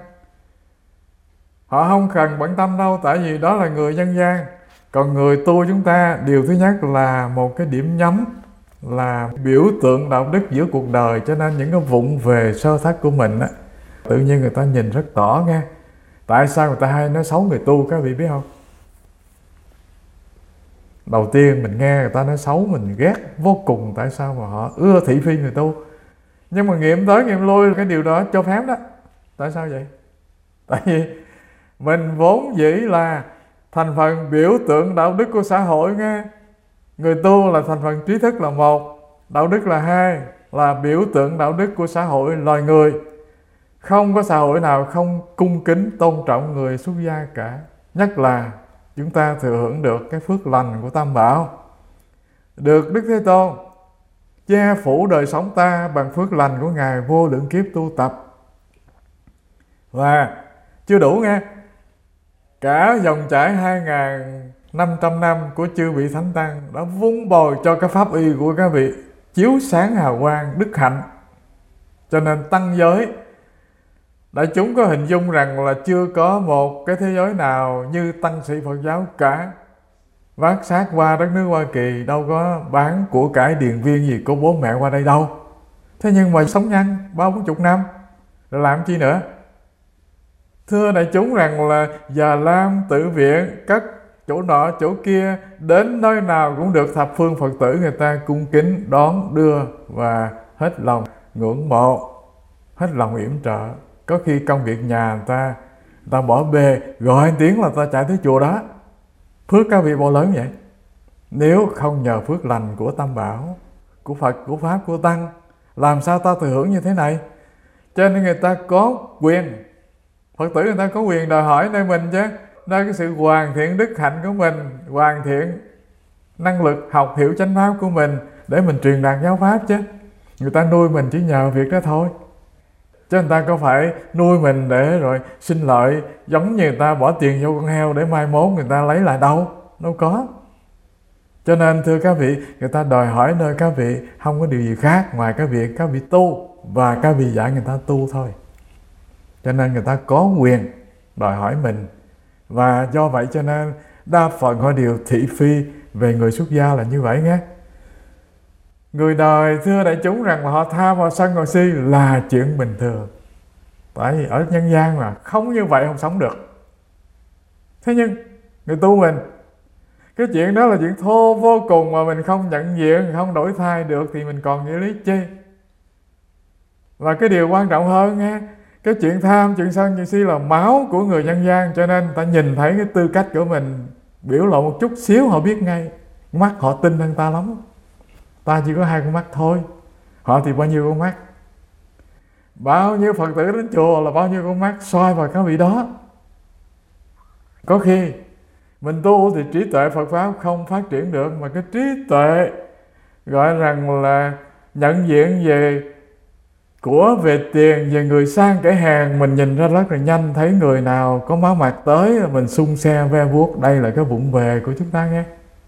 Họ không cần bận tâm đâu, tại vì đó là người dân gian. Còn người tu chúng ta, điều thứ nhất là một cái điểm nhắm, là biểu tượng đạo đức giữa cuộc đời. Cho nên những cái vụng về sơ thất của mình á, tự nhiên người ta nhìn rất rõ nghe. Tại sao người ta hay nói xấu người tu, các vị biết không? Đầu tiên mình nghe người ta nói xấu mình ghét vô cùng. Tại sao mà họ ưa thị phi người tu? Nhưng mà nghiệm tới nghiệm lui cái điều đó cho phép đó. Tại sao vậy? Tại vì mình vốn dĩ là thành phần biểu tượng đạo đức của xã hội nghe. Người tu là thành phần trí thức là một, đạo đức là hai, là biểu tượng đạo đức của xã hội loài người. Không có xã hội nào không cung kính tôn trọng người xuất gia cả. Nhất là chúng ta thừa hưởng được cái phước lành của Tam Bảo, được Đức Thế Tôn che phủ đời sống ta bằng phước lành của Ngài vô lượng kiếp tu tập. Và chưa đủ nghe, cả dòng chảy hai nghìn năm trăm năm của chư vị Thánh Tăng đã vun bồi cho cái pháp y của các vị chiếu sáng hào quang đức hạnh. Cho nên tăng giới, đại chúng có hình dung rằng là chưa có một cái thế giới nào như tăng sĩ Phật giáo cả. Vác xác qua đất nước Hoa Kỳ đâu có bán của cải điền viên gì của bố mẹ qua đây đâu. Thế nhưng mà sống nhanh ba bốn chục năm rồi làm chi nữa? Thưa đại chúng rằng là Già Lam Tự Viện, các chỗ nọ chỗ kia, đến nơi nào cũng được thập phương Phật tử người ta cung kính đón đưa và hết lòng ngưỡng mộ, hết lòng yểm trợ. Có khi công việc nhà người ta, người ta bỏ bê, gọi tiếng là ta chạy tới chùa đó. Phước các vị bao lớn vậy? Nếu không nhờ phước lành của Tam Bảo, của Phật, của Pháp, của Tăng, làm sao ta thừa hưởng như thế này? Cho nên người ta có quyền, Phật tử người ta có quyền đòi hỏi nơi mình chứ, nơi cái sự hoàn thiện đức hạnh của mình, hoàn thiện năng lực học hiểu chánh pháp của mình để mình truyền đạt giáo pháp chứ. Người ta nuôi mình chỉ nhờ việc đó thôi. Chứ người ta có phải nuôi mình để rồi sinh lợi, giống như người ta bỏ tiền vô con heo để mai mốt người ta lấy lại đâu, đâu có. Cho nên thưa các vị, người ta đòi hỏi nơi các vị không có điều gì khác ngoài cái việc các vị tu và các vị dạy người ta tu thôi. Cho nên người ta có quyền đòi hỏi mình. Và do vậy cho nên đa phần họ đều thị phi về người xuất gia là như vậy nhé. Người đời thưa đại chúng rằng là họ tham, họ sân, họ si là chuyện bình thường. Tại vì ở nhân gian mà không như vậy không sống được. Thế nhưng người tu mình, cái chuyện đó là chuyện thô vô cùng mà mình không nhận diện, không đổi thay được thì mình còn nghĩa lý chi. Và cái điều quan trọng hơn nghe, cái chuyện tham, chuyện sân, chuyện si là máu của người nhân gian. Cho nên ta nhìn thấy cái tư cách của mình biểu lộ một chút xíu họ biết ngay. Mắt họ tin hơn ta lắm. Ta chỉ có hai con mắt thôi, họ thì bao nhiêu con mắt. Bao nhiêu Phật tử đến chùa là bao nhiêu con mắt soi vào các vị đó. Có khi mình tu thì trí tuệ Phật Pháp không phát triển được, mà cái trí tuệ gọi rằng là nhận diện về của, về tiền, về người sang kẻ hèn, mình nhìn ra rất là nhanh. Thấy người nào có máu mặt tới mình xung xe ve vuốt. Đây là cái vụng về của chúng ta nghe.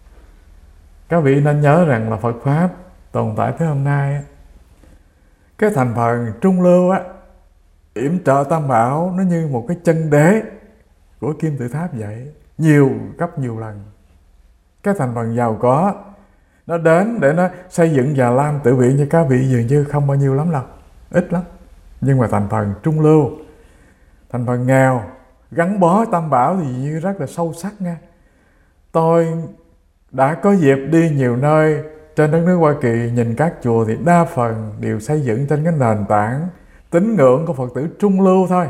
Các vị nên nhớ rằng là Phật Pháp tồn tại tới hôm nay á, cái thành phần trung lưu á, yểm trợ Tam Bảo nó như một cái chân đế của kim tự tháp vậy, nhiều gấp nhiều lần. Cái thành phần giàu có nó đến để nó xây dựng Già Lam Tự Viện cho các vị dường như không bao nhiêu lắm đâu, ít lắm. Nhưng mà thành phần trung lưu, thành phần nghèo gắn bó Tam Bảo thì như rất là sâu sắc nha. Tôi đã có dịp đi nhiều nơi trên đất nước Hoa Kỳ, nhìn các chùa thì đa phần đều xây dựng trên cái nền tảng tín ngưỡng của Phật tử trung lưu thôi.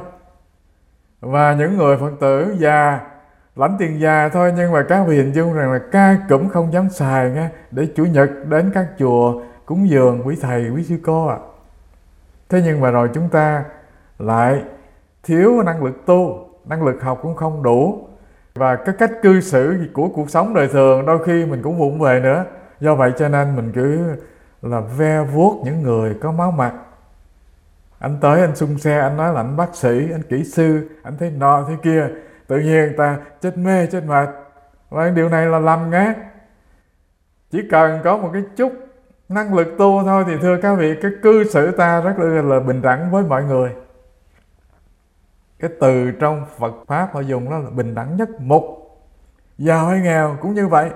Và những người Phật tử già, lãnh tiền già thôi, nhưng mà các vị hình dung rằng là ca cũng không dám xài nghe, để Chủ nhật đến các chùa cúng dường quý thầy, quý sư cô ạ. À. Thế nhưng mà rồi chúng ta lại thiếu năng lực tu, năng lực học cũng không đủ. Và cái cách cư xử của cuộc sống đời thường đôi khi mình cũng vụng về nữa. Do vậy cho nên mình cứ là ve vuốt những người có máu mặt. Anh tới anh xung xe, anh nói là anh bác sĩ, anh kỹ sư, anh thấy nọ thế kia. Tự nhiên ta chết mê, chết mệt. Và điều này là lầm nghe. Chỉ cần có một cái chút năng lực tu thôi thì thưa các vị, cái cư xử ta rất là, là bình đẳng với mọi người. Cái từ trong Phật Pháp họ dùng đó là bình đẳng nhất mục. Giàu hay nghèo cũng như vậy,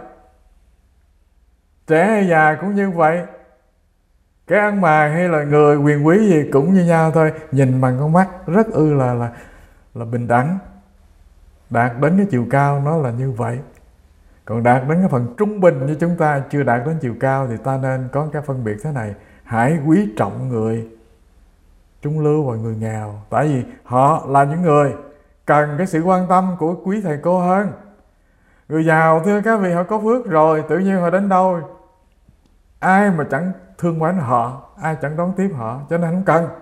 trẻ hay già cũng như vậy, cái ăn mày hay là người quyền quý gì cũng như nhau thôi. Nhìn bằng con mắt rất ư là là là bình đẳng. Đạt đến cái chiều cao nó là như vậy. Còn đạt đến cái phần trung bình như chúng ta chưa đạt đến chiều cao thì ta nên có cái phân biệt thế này: hãy quý trọng người trung lưu và người nghèo, tại vì họ là những người cần cái sự quan tâm của quý thầy cô hơn. Người giàu thưa các vị, họ có phước rồi, tự nhiên họ đến đâu ai mà chẳng thương mến họ, ai chẳng đón tiếp họ, cho nên không cần.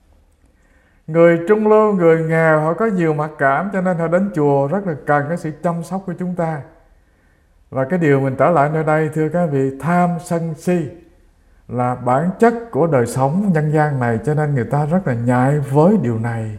Người trung lưu, người nghèo họ có nhiều mặc cảm, cho nên họ đến chùa rất là cần cái sự chăm sóc của chúng ta. Và cái điều mình trở lại nơi đây thưa các vị, tham sân si là bản chất của đời sống nhân gian này, cho nên người ta rất là nhạy với điều này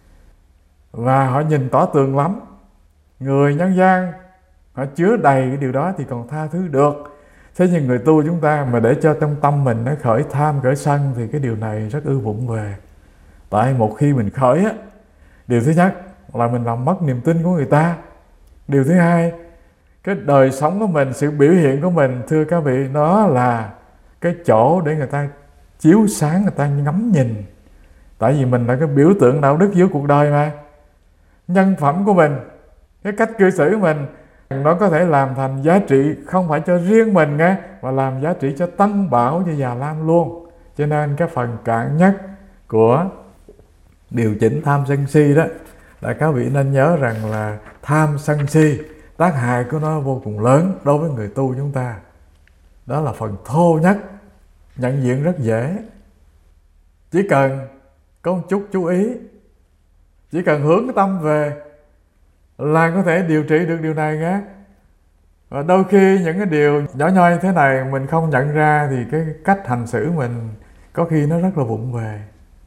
và họ nhìn tỏ tường lắm. Người nhân gian họ chứa đầy cái điều đó thì còn tha thứ được. Thế nhưng người tu chúng ta mà để cho trong tâm mình nó khởi tham khởi sân thì cái điều này rất ư vụng về. Tại một khi mình khởi á, điều thứ nhất là mình làm mất niềm tin của người ta. Điều thứ hai, cái đời sống của mình, sự biểu hiện của mình thưa các vị, nó là cái chỗ để người ta chiếu sáng, người ta ngắm nhìn. Tại vì mình là cái biểu tượng đạo đức giữa cuộc đời mà. Nhân phẩm của mình, cái cách cư xử của mình, nó có thể làm thành giá trị không phải cho riêng mình nghe, mà làm giá trị cho Tăng Bảo, cho Già Lam luôn. Cho nên cái phần cạn nhất của điều chỉnh tham sân si đó là các vị nên nhớ rằng là tham sân si tác hại của nó vô cùng lớn đối với người tu chúng ta. Đó là phần thô nhất, nhận diện rất dễ. Chỉ cần có một chút chú ý, chỉ cần hướng cái tâm về là có thể điều trị được điều này nhé. Và đôi khi những cái điều nhỏ nhoi thế này mình không nhận ra thì cái cách hành xử mình có khi nó rất là vụng về.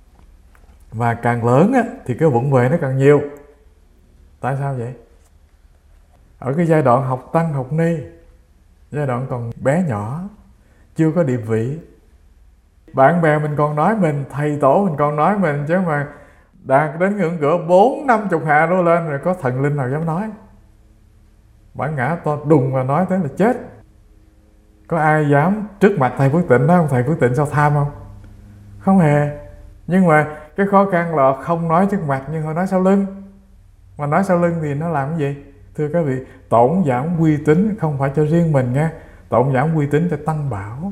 Và càng lớn á, thì cái vụng về nó càng nhiều. Tại sao vậy? Ở cái giai đoạn học tăng học ni, giai đoạn còn bé nhỏ, chưa có địa vị, bạn bè mình còn nói mình, thầy tổ mình còn nói mình, chứ mà đạt đến ngưỡng cửa bốn năm chục hạ đô lên rồi có thần linh nào dám nói. Bản ngã to đùng mà nói tới là chết. Có ai dám trước mặt thầy Phước Tịnh nói không, thầy Phước Tịnh sao tham không? Không hề. Nhưng mà cái khó khăn là không nói trước mặt nhưng họ nói sau lưng. Mà nói sau lưng thì nó làm cái gì? Thưa các vị, tổn giảm uy tín không phải cho riêng mình nha, tổn giảm uy tín cho Tăng Bảo.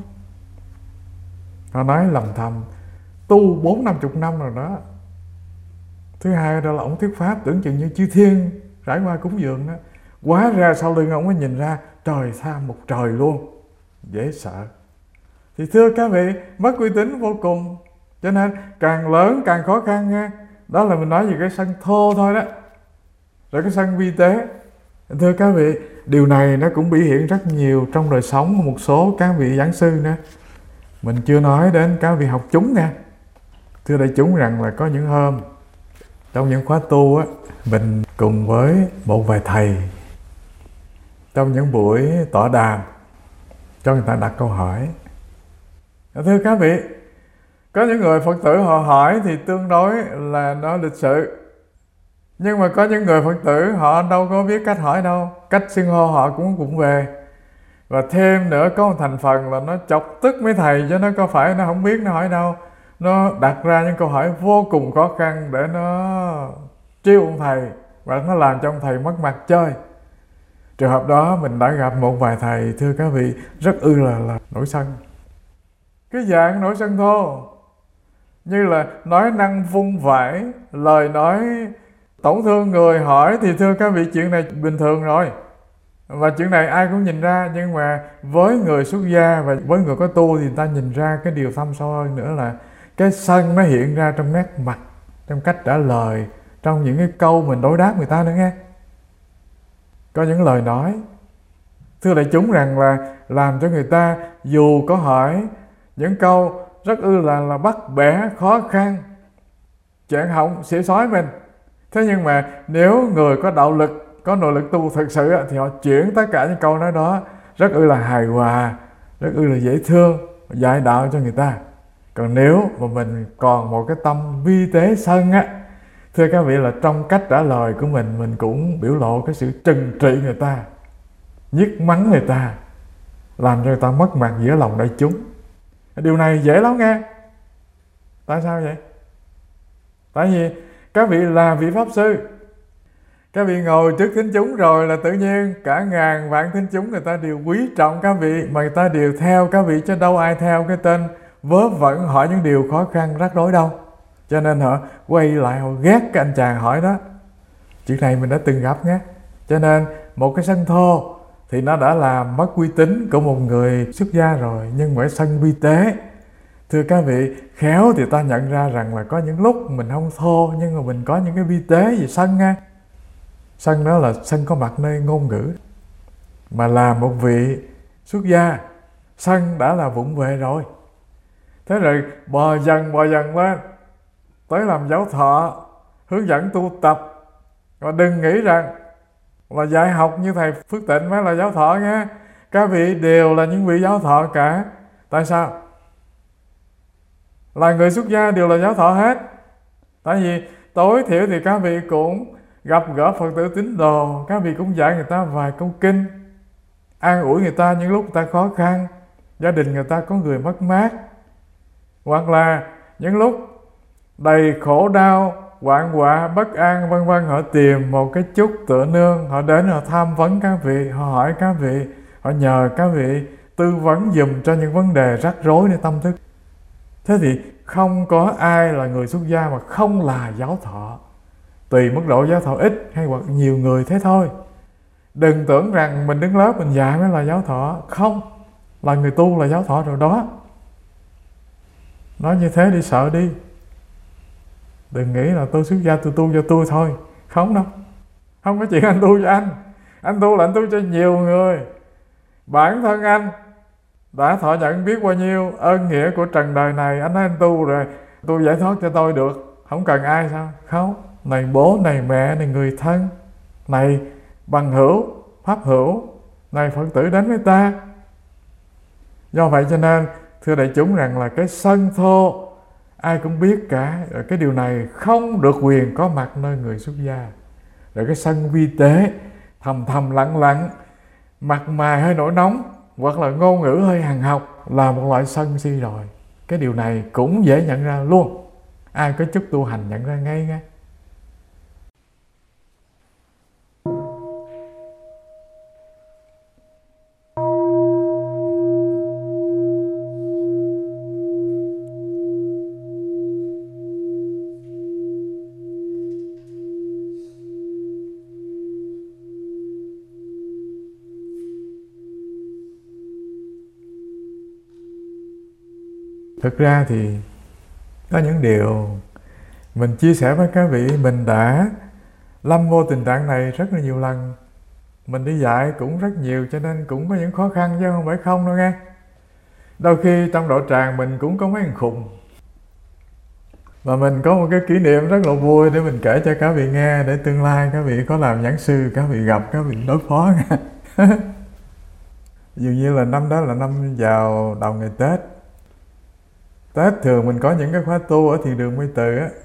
Họ nói lầm thầm tu bốn năm chục năm rồi đó. Thứ hai đó là ông thuyết pháp tưởng chừng như chư thiên trải qua cúng dường đó. Quá ra sau lưng ông mới nhìn ra trời tha một trời luôn. Dễ sợ. Thì thưa các vị, mất uy tín vô cùng. Cho nên càng lớn càng khó khăn nha. Đó là mình nói về cái sân thô thôi đó. Rồi cái sân vi tế. Thưa các vị, điều này nó cũng biểu hiện rất nhiều trong đời sống của một số các vị giảng sư nữa. Mình chưa nói đến các vị học chúng nha. Thưa đại chúng rằng là có những hôm trong những khóa tu á, mình cùng với một vài thầy trong những buổi tọa đàm cho người ta đặt câu hỏi. Thưa các vị, có những người Phật tử họ hỏi thì tương đối là nó lịch sự. Nhưng mà có những người Phật tử họ đâu có biết cách hỏi đâu, cách xưng hô họ cũng cũng về. Và thêm nữa có một thành phần là nó chọc tức mấy thầy, chứ nó có phải nó không biết nó hỏi đâu. Nó đặt ra những câu hỏi vô cùng khó khăn để nó trêu ông thầy, và nó làm cho ông thầy mất mặt chơi. Trường hợp đó mình đã gặp một vài thầy, thưa các vị, rất ư là, là nổi sân. Cái dạng nổi sân thô, như là nói năng vung vãi, lời nói tổn thương người hỏi thì thưa các vị chuyện này bình thường rồi. Và chuyện này ai cũng nhìn ra, nhưng mà với người xuất gia và với người có tu thì người ta nhìn ra cái điều thâm sâu hơn nữa là cái sân nó hiện ra trong nét mặt, trong cách trả lời, trong những cái câu mình đối đáp người ta nữa nghe. Có những lời nói, thưa đại chúng rằng là làm cho người ta dù có hỏi những câu rất ư là, là bắt bẻ, khó khăn, chẹn họng, xỉa xói mình. Thế nhưng mà nếu người có đạo lực, có nội lực tu thực sự thì họ chuyển tất cả những câu nói đó rất ư là hài hòa rất ư là dễ thương, dạy đạo cho người ta. Còn nếu mà mình còn một cái tâm vi tế sân á, thưa các vị, là trong cách trả lời của mình, mình cũng biểu lộ cái sự trừng trị người ta, nhức mắng người ta, làm cho người ta mất mặt giữa lòng đại chúng. Điều này dễ lắm nghe. Tại sao vậy? Tại vì các vị là vị Pháp Sư, các vị ngồi trước thính chúng rồi là tự nhiên cả ngàn vạn thính chúng người ta đều quý trọng các vị, mà người ta đều theo các vị, chứ đâu ai theo cái tên vớ vẩn hỏi những điều khó khăn rắc rối đâu. Cho nên họ quay lại họ ghét cái anh chàng hỏi đó. Chuyện này mình đã từng gặp nhé. Cho nên một cái sân thô thì nó đã làm mất uy tín của một người xuất gia rồi. Nhưng mà cái sân vi tế, thưa các vị, khéo thì ta nhận ra rằng là có những lúc mình không thô, nhưng mà mình có những cái vi tế gì sân nha. Sân đó là sân có mặt nơi ngôn ngữ. Mà là một vị xuất gia, sân đã là vụng về rồi. Thế rồi bò dần bò dần lên tới làm giáo thọ, hướng dẫn tu tập. Và đừng nghĩ rằng là dạy học như thầy Phước Tịnh mới là giáo thọ nha. Các vị đều là những vị giáo thọ cả. Tại sao? Là người xuất gia đều là giáo thọ hết. Tại vì tối thiểu thì các vị cũng gặp gỡ Phật tử tín đồ, các vị cũng dạy người ta vài câu kinh, an ủi người ta những lúc người ta khó khăn, gia đình người ta có người mất mát, hoặc là những lúc đầy khổ đau, hoạn họa, bất an vân vân, họ tìm một cái chút tựa nương, họ đến họ tham vấn các vị, họ hỏi các vị, họ nhờ các vị tư vấn dùm cho những vấn đề rắc rốiในtâm thức. Thế thì không có ai là người xuất gia mà không là giáo thọ. Tùy mức độ giáo thọ ít hay hoặc nhiều người thế thôi. Đừng tưởng rằng mình đứng lớp mình dạy mới là giáo thọ. Không, là người tu là giáo thọ rồi đó. Nói như thế đi sợ đi. Đừng nghĩ là tôi xuất gia tôi tu cho tôi thôi. Không đâu. Không có chuyện anh tu cho anh. Anh tu là anh tu cho nhiều người. Bản thân anh đã thọ nhận biết bao nhiêu ơn nghĩa của trần đời này. Anh nói anh tu rồi, tôi giải thoát cho tôi được, không cần ai sao? Không. Này bố, này mẹ, này người thân, này bằng hữu, pháp hữu, này Phật tử đến với ta. Do vậy cho nên thưa đại chúng rằng là cái sân thô ai cũng biết cả. Rồi cái điều này không được quyền có mặt nơi người xuất gia. Rồi cái sân vi tế, thầm thầm lặng lặng, mặt mày hơi nổi nóng, hoặc là ngôn ngữ hơi hằn học là một loại sân si rồi. Cái điều này cũng dễ nhận ra luôn. Ai có chút tu hành nhận ra ngay nha. Thực ra thì có những điều mình chia sẻ với các vị, mình đã lâm vô tình trạng này rất là nhiều lần. Mình đi dạy cũng rất nhiều, cho nên cũng có những khó khăn chứ không phải không đâu nghe. Đôi khi trong đạo tràng mình cũng có mấy thằng khùng. Và mình có một cái kỷ niệm rất là vui để mình kể cho các vị nghe, để tương lai các vị có làm nhãn sư, các vị gặp, các vị đối phó nghe. Dường như là năm đó là năm vào đầu ngày Tết. Tết thường mình có những cái khóa tu ở thiền đường Mây Từ á,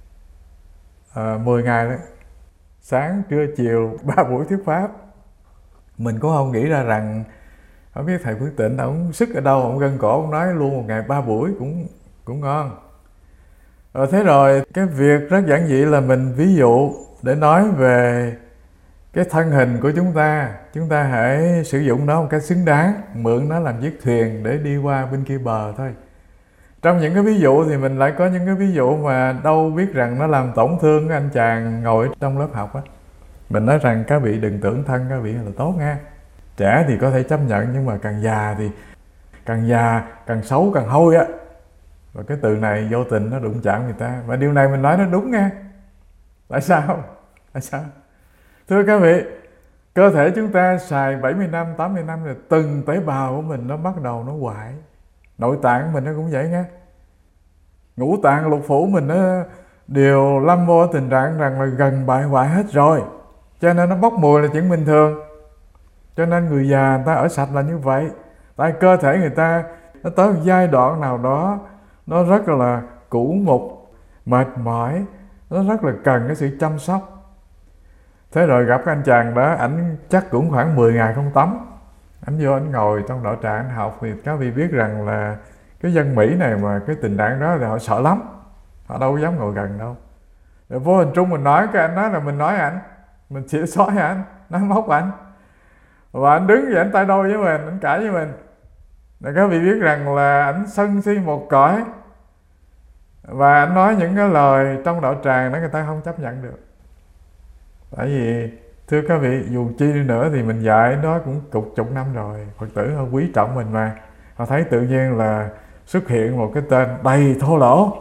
à, mười ngày đó, sáng, trưa, chiều, ba buổi thuyết pháp. Mình cũng không nghĩ ra rằng, không biết thầy Phước Tịnh ông sức ở đâu, ông gân cổ, ông nói luôn một ngày ba buổi cũng cũng ngon. Rồi thế rồi cái việc rất giản dị là mình ví dụ để nói về cái thân hình của chúng ta, chúng ta hãy sử dụng nó một cách xứng đáng, mượn nó làm chiếc thuyền để đi qua bên kia bờ thôi. Trong những cái ví dụ thì mình lại có những cái ví dụ mà đâu biết rằng nó làm tổn thương cái anh chàng ngồi trong lớp học á. Mình nói rằng các vị đừng tưởng thân các vị là tốt nha. Trẻ thì có thể chấp nhận, nhưng mà càng già thì càng già càng xấu càng hôi á. Và cái từ này vô tình nó đụng chạm người ta. Và điều này mình nói nó đúng nha. Tại sao? Tại sao? Thưa các vị, cơ thể chúng ta xài bảy mươi năm, tám mươi năm rồi, từng tế bào của mình nó bắt đầu nó hoại. Nội tạng mình nó cũng vậy nha. Ngũ tạng lục phủ mình nó đều lâm vô tình trạng rằng là gần bại hoại hết rồi. Cho nên nó bốc mùi là chuyện bình thường. Cho nên người già người ta ở sạch là như vậy. Tại cơ thể người ta nó tới một giai đoạn nào đó nó rất là cũ mục, mệt mỏi, nó rất là cần cái sự chăm sóc. Thế rồi gặp cái anh chàng đó, ảnh chắc cũng khoảng mười ngày không tắm. Ảnh vô ảnh ngồi trong đạo tràng ảnh học, thì các vị biết rằng là cái dân Mỹ này mà cái tình trạng đó thì họ sợ lắm, họ đâu có dám ngồi gần đâu. Rồi vô hình trung mình nói cái anh đó là mình nói ảnh, mình xỉa xói ảnh, nói móc ảnh, và anh đứng vậy ảnh tay đôi với mình, ảnh cãi với mình. Rồi các vị biết rằng là ảnh sân si một cõi, và ảnh nói những cái lời trong đạo tràng đó người ta không chấp nhận được. Tại vì thưa các vị, dù chi đi nữa thì mình dạy đó cũng chục chục năm rồi, Phật tử họ quý trọng mình mà. Họ thấy tự nhiên là xuất hiện một cái tên đầy thô lỗ,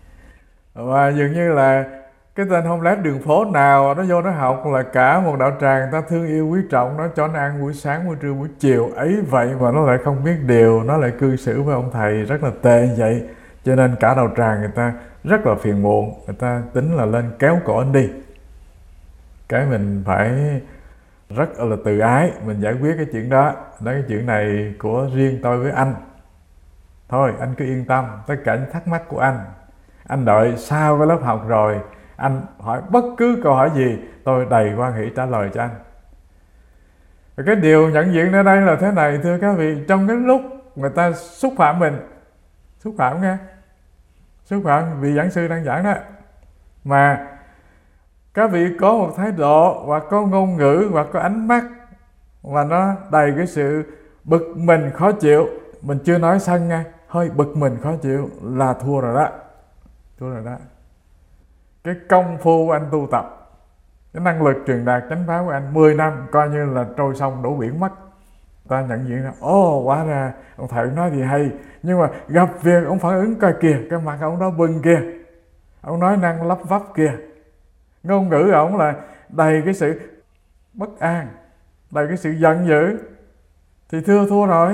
và dường như là cái tên không lẽ đường phố nào nó vô nó học là cả một đạo tràng người ta thương yêu quý trọng, nó cho nó ăn buổi sáng, buổi trưa, buổi chiều ấy vậy mà nó lại không biết điều, nó lại cư xử với ông thầy rất là tệ vậy. Cho nên cả đạo tràng người ta rất là phiền muộn, người ta tính là lên kéo cổ anh đi. Cái mình phải rất là từ ái, mình giải quyết cái chuyện đó. Đó, cái chuyện này của riêng tôi với anh. Thôi anh cứ yên tâm, tất cả những thắc mắc của anh, anh đợi sau cái lớp học rồi, anh hỏi bất cứ câu hỏi gì, tôi đầy hoan hỷ trả lời cho anh. Và cái điều nhận diện ở đây là thế này, thưa các vị, trong cái lúc người ta xúc phạm mình, xúc phạm nghe, xúc phạm vị giảng sư đang giảng đó, mà các vị có một thái độ và có ngôn ngữ và có ánh mắt và nó đầy cái sự bực mình khó chịu, mình chưa nói sân nghe, hơi bực mình khó chịu là thua rồi đó, thua rồi đó. Cái công phu anh tu tập, cái năng lực truyền đạt chánh pháp của anh mười năm coi như là trôi sông đổ biển mất. Ta nhận diện là ồ, hóa ra ông thầy nói thì hay, nhưng mà gặp việc ông phản ứng coi kìa, cái mặt ông đó bừng kìa, ông nói năng lắp vấp kìa, ngôn ngữ ông là đầy cái sự bất an, đầy cái sự giận dữ, thì thưa thua rồi.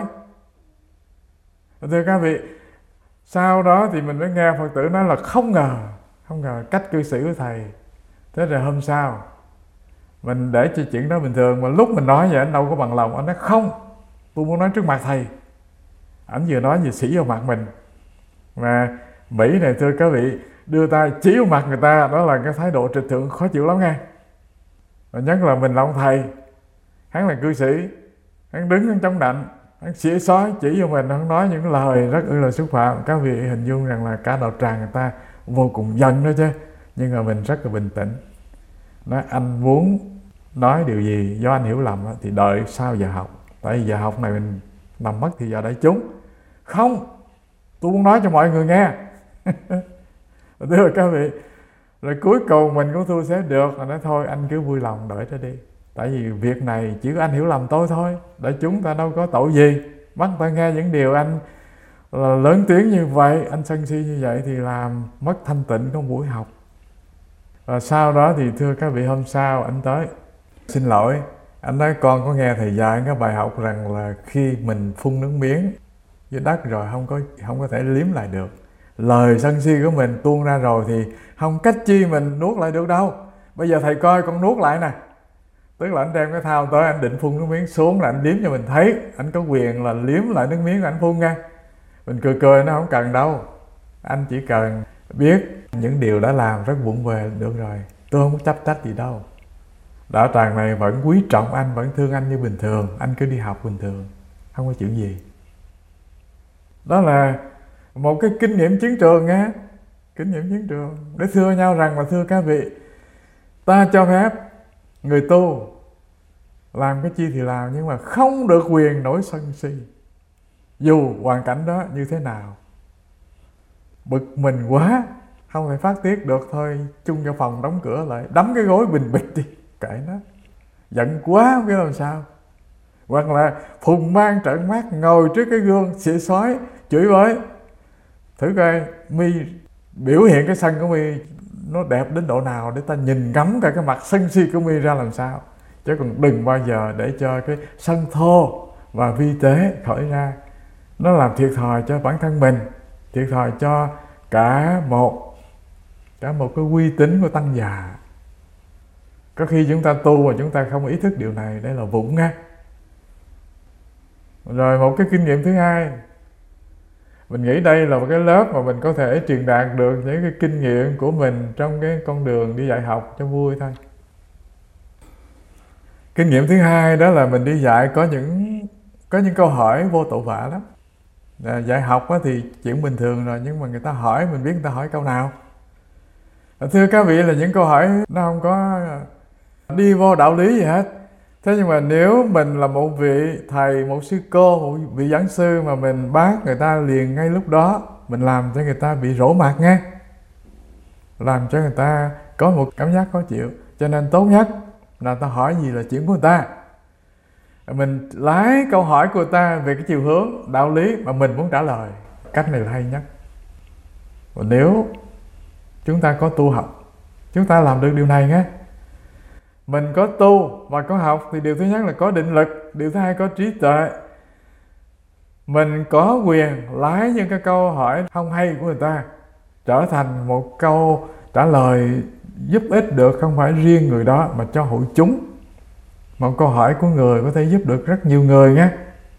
Thưa các vị, sau đó thì mình mới nghe Phật tử nói là không ngờ, không ngờ cách cư xử của thầy. Thế rồi hôm sau mình để cho chuyện đó bình thường, mà lúc mình nói vậy anh đâu có bằng lòng, anh nói không, tôi muốn nói trước mặt thầy. Ảnh vừa nói vừa xỉ vào mặt mình. Mà Mỹ này thưa các vị, đưa tay chỉ vào mặt người ta, đó là cái thái độ trịch thượng khó chịu lắm nghe. Và nhất là mình là ông thầy, hắn là cư sĩ, hắn đứng hắn chống nạnh, hắn xỉa xói chỉ vào mình, hắn nói những lời rất là xúc phạm. Các vị hình dung rằng là cả đạo tràng người ta vô cùng giận đó chứ, nhưng mà mình rất là bình tĩnh. Nói anh muốn nói điều gì do anh hiểu lầm thì đợi sau giờ học, tại vì giờ học này mình nằm mất thì giờ đại chúng. Không, tôi muốn nói cho mọi người nghe. Thưa rồi các vị, rồi cuối cùng mình cũng thu xếp được, rồi nói thôi anh cứ vui lòng đợi cho đi, tại vì việc này chỉ có anh hiểu lầm tôi thôi, đại chúng ta đâu có tội gì, bắt ta nghe những điều anh là lớn tiếng như vậy, anh sân si như vậy thì làm mất thanh tịnh của buổi học. Và sau đó thì thưa các vị, hôm sau anh tới xin lỗi, anh nói con có nghe thầy dạy cái bài học rằng là khi mình phun nước miếng dưới đất rồi không có không có thể liếm lại được, lời sân si của mình tuôn ra rồi thì không cách chi mình nuốt lại được đâu. Bây giờ thầy coi con nuốt lại nè. Tức là anh đem cái thao tới, anh định phun nước miếng xuống là anh liếm cho mình thấy, anh có quyền là liếm lại nước miếng của anh phun nha. Mình cười cười nó không cần đâu, anh chỉ cần biết những điều đã làm rất vụng về được rồi, tôi không có chấp trách gì đâu. Đạo tràng này vẫn quý trọng anh, vẫn thương anh như bình thường, anh cứ đi học bình thường, không có chuyện gì. Đó là một cái kinh nghiệm chiến trường nha, kinh nghiệm chiến trường để thưa nhau rằng là thưa các vị, ta cho phép người tu làm cái chi thì làm, nhưng mà không được quyền nổi sân si, dù hoàn cảnh đó như thế nào. Bực mình quá không thể phát tiết được, thôi chung cho phòng đóng cửa lại, đấm cái gối bình bịch đi, kệ nó. Giận quá không biết làm sao. Hoặc là phùng mang trợn mắt ngồi trước cái gương xỉa xói chửi bới. Thử coi mi biểu hiện cái sân của mi nó đẹp đến độ nào để ta nhìn ngắm cả cái mặt sân si của mi ra làm sao. Chứ còn đừng bao giờ để cho cái sân thô và vi tế khởi ra, nó làm thiệt thòi cho bản thân mình, thiệt thòi cho cả một cả một cái uy tín của tăng già. Có khi chúng ta tu mà chúng ta không ý thức điều này, đây là vụng nha. Rồi một cái kinh nghiệm thứ hai, mình nghĩ đây là một cái lớp mà mình có thể truyền đạt được những cái kinh nghiệm của mình trong cái con đường đi dạy học cho vui thôi. Kinh nghiệm thứ hai đó là mình đi dạy có những có những câu hỏi vô tội vạ lắm. À, dạy học thì chuyện bình thường rồi, nhưng mà người ta hỏi mình biết người ta hỏi câu nào. À, thưa các vị, là những câu hỏi nó không có đi vô đạo lý gì hết. Thế nhưng mà nếu mình là một vị thầy, một sư cô, một vị giảng sư mà mình bác người ta liền ngay lúc đó, mình làm cho người ta bị rỗ mặt nghe, làm cho người ta có một cảm giác khó chịu. Cho nên tốt nhất là ta hỏi gì là chuyện của người ta, mình lái câu hỏi của người ta về cái chiều hướng đạo lý mà mình muốn trả lời. Cách này là hay nhất. Và nếu chúng ta có tu học, chúng ta làm được điều này nhé. Mình có tu và có học thì điều thứ nhất là có định lực, điều thứ hai có trí tuệ. Mình có quyền lái những cái câu hỏi không hay của người ta trở thành một câu trả lời giúp ích được không phải riêng người đó mà cho hội chúng. Một câu hỏi của người có thể giúp được rất nhiều người nhé.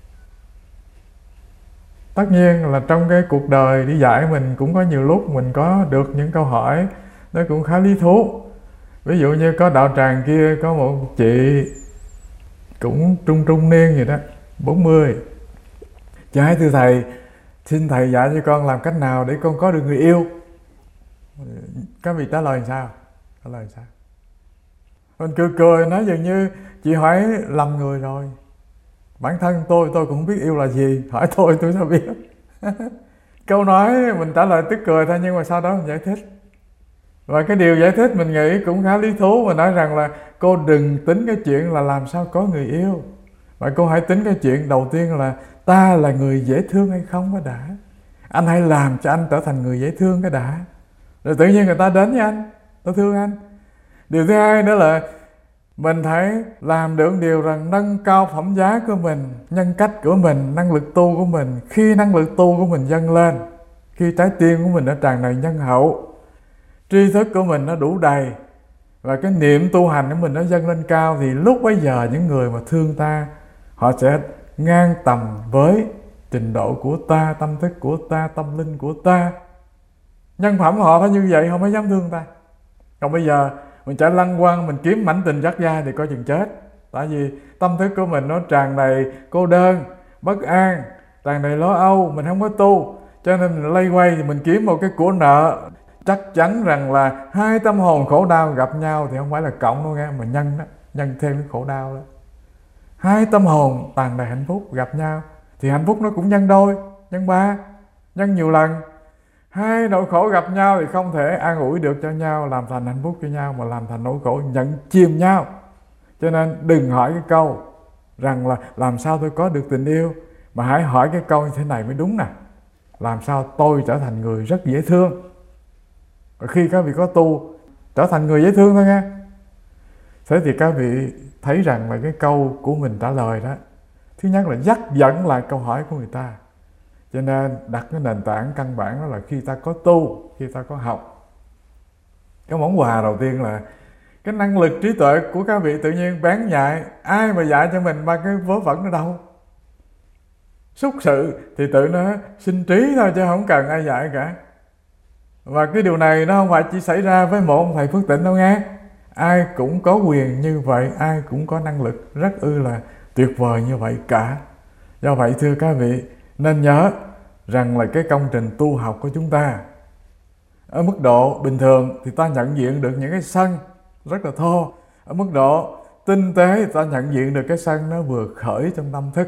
Tất nhiên là trong cái cuộc đời đi dạy mình cũng có nhiều lúc mình có được những câu hỏi nó cũng khá lý thú. Ví dụ như có đạo tràng kia có một chị cũng trung trung niên gì đó, bốn mươi. Trái thưa thầy, xin thầy dạy cho con làm cách nào để con có được người yêu. Các vị trả lời làm sao? Trả lời làm sao? Mình cười cười nói dường như chị hỏi lầm người rồi. Bản thân tôi, tôi cũng không biết yêu là gì. Hỏi tôi, tôi sao biết. Câu nói mình trả lời tức cười thôi, nhưng mà sau đó mình giải thích. Và cái điều giải thích mình nghĩ cũng khá lý thú. Mình nói rằng là cô đừng tính cái chuyện là làm sao có người yêu, mà cô hãy tính cái chuyện đầu tiên là ta là người dễ thương hay không cái đã. Anh hãy làm cho anh trở thành người dễ thương cái đã, rồi tự nhiên người ta đến với anh, tôi thương anh. Điều thứ hai nữa là mình phải làm được điều rằng nâng cao phẩm giá của mình, nhân cách của mình, năng lực tu của mình. Khi năng lực tu của mình dâng lên, khi trái tim của mình đã tràn đầy nhân hậu, tri thức của mình nó đủ đầy và cái niệm tu hành của mình nó dâng lên cao, thì lúc bấy giờ những người mà thương ta, họ sẽ ngang tầm với trình độ của ta, tâm thức của ta, tâm linh của ta. Nhân phẩm họ phải như vậy, họ mới dám thương ta. Còn bây giờ mình chạy lăng quăng, mình kiếm mảnh tình dắt dai thì coi chừng chết. Tại vì tâm thức của mình nó tràn đầy cô đơn, bất an, tràn đầy lo âu, mình không có tu. Cho nên mình lây quay thì mình kiếm một cái của nợ. Chắc chắn rằng là hai tâm hồn khổ đau gặp nhau thì không phải là cộng đâu nghe, mà nhân đó, nhân thêm cái khổ đau đó. Hai tâm hồn tràn đầy hạnh phúc gặp nhau thì hạnh phúc nó cũng nhân đôi, nhân ba, nhân nhiều lần. Hai nỗi khổ gặp nhau thì không thể an ủi được cho nhau, làm thành hạnh phúc cho nhau, mà làm thành nỗi khổ nhận chìm nhau. Cho nên đừng hỏi cái câu rằng là làm sao tôi có được tình yêu, mà hãy hỏi cái câu như thế này mới đúng nè: làm sao tôi trở thành người rất dễ thương. Và khi các vị có tu, trở thành người dễ thương thôi nha. Thế thì các vị thấy rằng là cái câu của mình trả lời đó, thứ nhất là dắt dẫn lại câu hỏi của người ta. Cho nên đặt cái nền tảng căn bản đó là khi ta có tu, khi ta có học. Cái món quà đầu tiên là cái năng lực trí tuệ của các vị tự nhiên bén nhạy. Ai mà dạy cho mình ba cái vớ vẩn ở đâu? Xúc sự thì tự nó sinh trí thôi, chứ không cần ai dạy cả. Và cái điều này nó không phải chỉ xảy ra với một ông thầy Phước Tịnh đâu nghe. Ai cũng có quyền như vậy, ai cũng có năng lực rất ư là tuyệt vời như vậy cả. Do vậy thưa các vị, nên nhớ rằng là cái công trình tu học của chúng ta ở mức độ bình thường thì ta nhận diện được những cái sân rất là thô. Ở mức độ tinh tế thì ta nhận diện được cái sân nó vừa khởi trong tâm thức.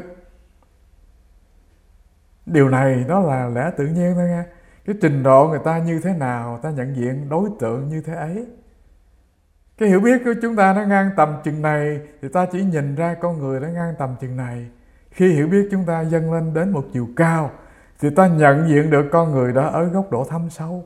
Điều này đó là lẽ tự nhiên thôi nha. Cái trình độ người ta như thế nào, ta nhận diện đối tượng như thế ấy. Cái hiểu biết của chúng ta nó ngang tầm chừng này thì ta chỉ nhìn ra con người nó ngang tầm chừng này. Khi hiểu biết chúng ta dâng lên đến một chiều cao thì ta nhận diện được con người đó ở góc độ thâm sâu.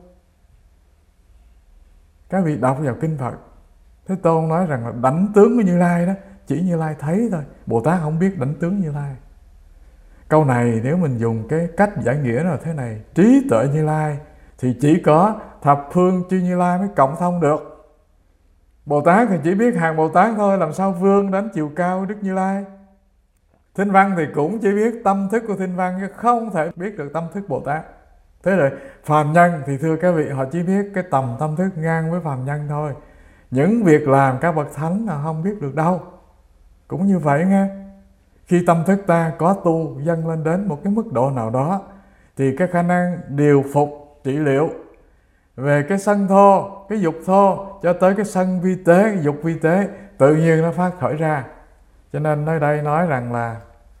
Các vị đọc vào kinh Phật, Thế Tôn nói rằng là đảnh tướng của Như Lai đó, chỉ Như Lai thấy thôi. Bồ Tát không biết đảnh tướng Như Lai. Câu này nếu mình dùng cái cách giải nghĩa là thế này: trí tuệ Như Lai thì chỉ có thập phương chư Như Lai mới cộng thông được. Bồ Tát thì chỉ biết hàng Bồ Tát thôi, làm sao vươn đến chiều cao Đức Như Lai. Thinh Văn thì cũng chỉ biết tâm thức của Thinh Văn, chứ không thể biết được tâm thức Bồ Tát. Thế rồi phàm nhân thì thưa các vị, họ chỉ biết cái tầm tâm thức ngang với phàm nhân thôi. Những việc làm các bậc thánh là không biết được đâu. Cũng như vậy nghe, khi tâm thức ta có tu dâng lên đến một cái mức độ nào đó, thì cái khả năng điều phục trị liệu về cái sân thô, cái dục thô, cho tới cái sân vi tế, cái dục vi tế, tự nhiên nó phát khởi ra. Cho nên nơi đây nói rằng là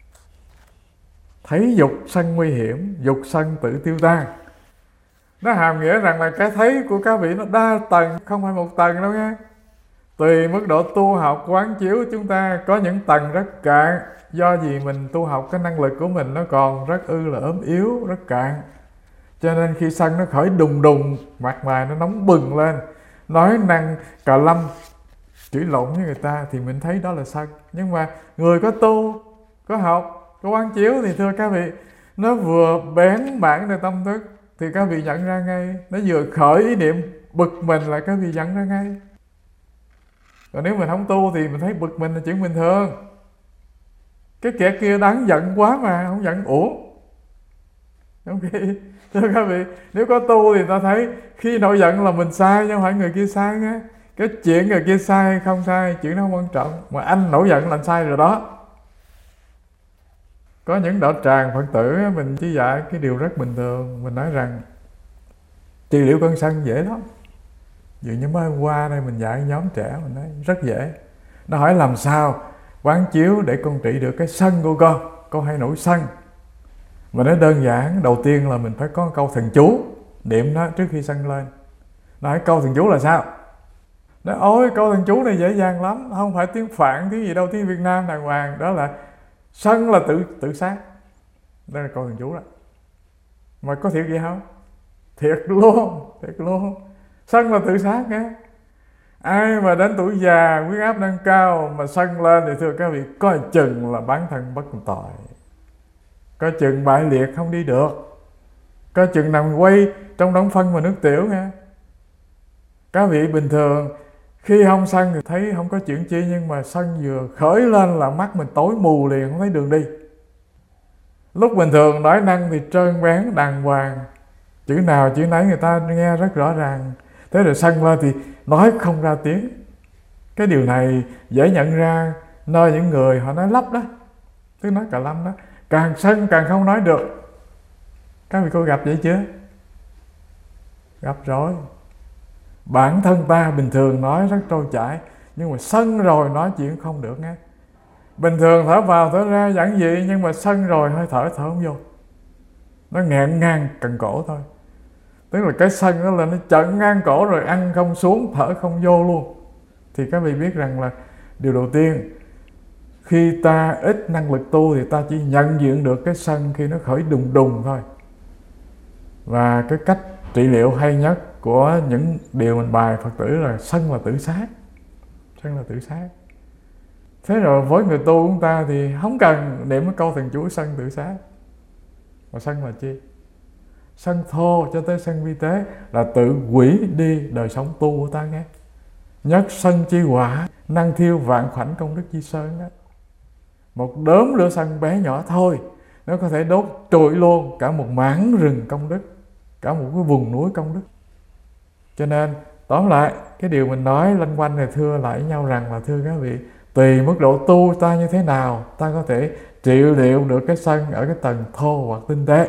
thấy dục sân nguy hiểm, dục sân tự tiêu tan. Nó hàm nghĩa rằng là cái thấy của các vị nó đa tầng, không phải một tầng đâu nghe. Tùy mức độ tu học quán chiếu, chúng ta có những tầng rất cạn. Do gì mình tu học cái năng lực của mình nó còn rất ư là ốm yếu, rất cạn. Cho nên khi sân nó khởi đùng đùng, mặt mày nó nóng bừng lên, nói năng cà lâm, chửi lộn với người ta, thì mình thấy đó là sân. Nhưng mà người có tu, có học, có quán chiếu thì thưa các vị, nó vừa bén mảngในtâm thức thì các vị nhận ra ngay. Nó vừa khởi ý niệm bực mình là các vị nhận ra ngay. Còn nếu mình không tu thì mình thấy bực mình là chuyện bình thường. Cái kẻ kia đáng giận quá mà, không giận uổng. Ok, thưa các vị, nếu có tu thì ta thấy khi nổi giận là mình sai, chứ không phải người kia sai nghe. Cái chuyện người kia sai hay không sai, chuyện đó không quan trọng. Mà anh nổi giận là anh sai rồi đó. Có những đạo tràng Phật tử mình chỉ dạy cái điều rất bình thường. Mình nói rằng trị liệu cơn sân dễ lắm. Dường như mới qua đây mình dạy nhóm trẻ, mình nói rất dễ. Nó hỏi làm sao quán chiếu để con trị được cái sân của con, con hay nổi sân. Mà nói đơn giản, đầu tiên là mình phải có câu thần chú, niệm nó trước khi sân lên. Nó hỏi câu thần chú là sao? Nói ôi câu thần chú này dễ dàng lắm, không phải tiếng Phạn, tiếng gì đâu, tiếng Việt Nam đàng hoàng. Đó là sân là tự tự sát. Đó là câu thần chú đó. Mà có thiệt vậy không? Thiệt luôn, thiệt luôn. Sân là tự sát nghe. Ai mà đến tuổi già, huyết áp nâng cao mà sân lên thì thưa các vị, coi chừng là bản thân bất tội. Coi chừng bại liệt không đi được. Coi chừng nằm quay trong đống phân và nước tiểu nghe. Các vị bình thường khi không sân thì thấy không có chuyện chi, nhưng mà sân vừa khởi lên là mắt mình tối mù liền, không thấy đường đi. Lúc bình thường nói năng thì trơn bén đàng hoàng, chữ nào chữ nấy người ta nghe rất rõ ràng. Thế rồi sân lên thì nói không ra tiếng. Cái điều này dễ nhận ra nơi những người họ nói lắp đó, tức nói cà lâm đó, càng sân càng không nói được. Các vị có gặp vậy chưa? Gặp rồi. Bản thân ta bình thường nói rất trôi chảy, nhưng mà sân rồi nói chuyện không được nghe. Bình thường thở vào thở ra giản dị, nhưng mà sân rồi hơi thở thở không vô. Nó nghẹn ngang cần cổ thôi. Tức là cái sân đó là nó chặn ngang cổ rồi, ăn không xuống, thở không vô luôn. Thì các vị biết rằng là điều đầu tiên, khi ta ít năng lực tu thì ta chỉ nhận diện được cái sân khi nó khởi đùng đùng thôi. Và cái cách trị liệu hay nhất của những điều mình bài Phật tử là sân là tự sát. Sân là tự sát. Thế rồi với người tu của chúng ta thì không cần niệm cái câu thần chú sân tự sát. Mà sân là chi? Sân thô cho tới sân vi tế là tự hủy đi đời sống tu của ta nghe. Nhất sân chi quả, năng thiêu vạn khoảnh công đức chi sơn đó. Một đốm lửa sân bé nhỏ thôi, nó có thể đốt trụi luôn cả một mảng rừng công đức, cả một cái vùng núi công đức. Cho nên tóm lại, cái điều mình nói lanh quanh này thưa lại nhau rằng là thưa các vị, tùy mức độ tu ta như thế nào, ta có thể trị liệu được cái sân ở cái tầng thô hoặc tinh tế.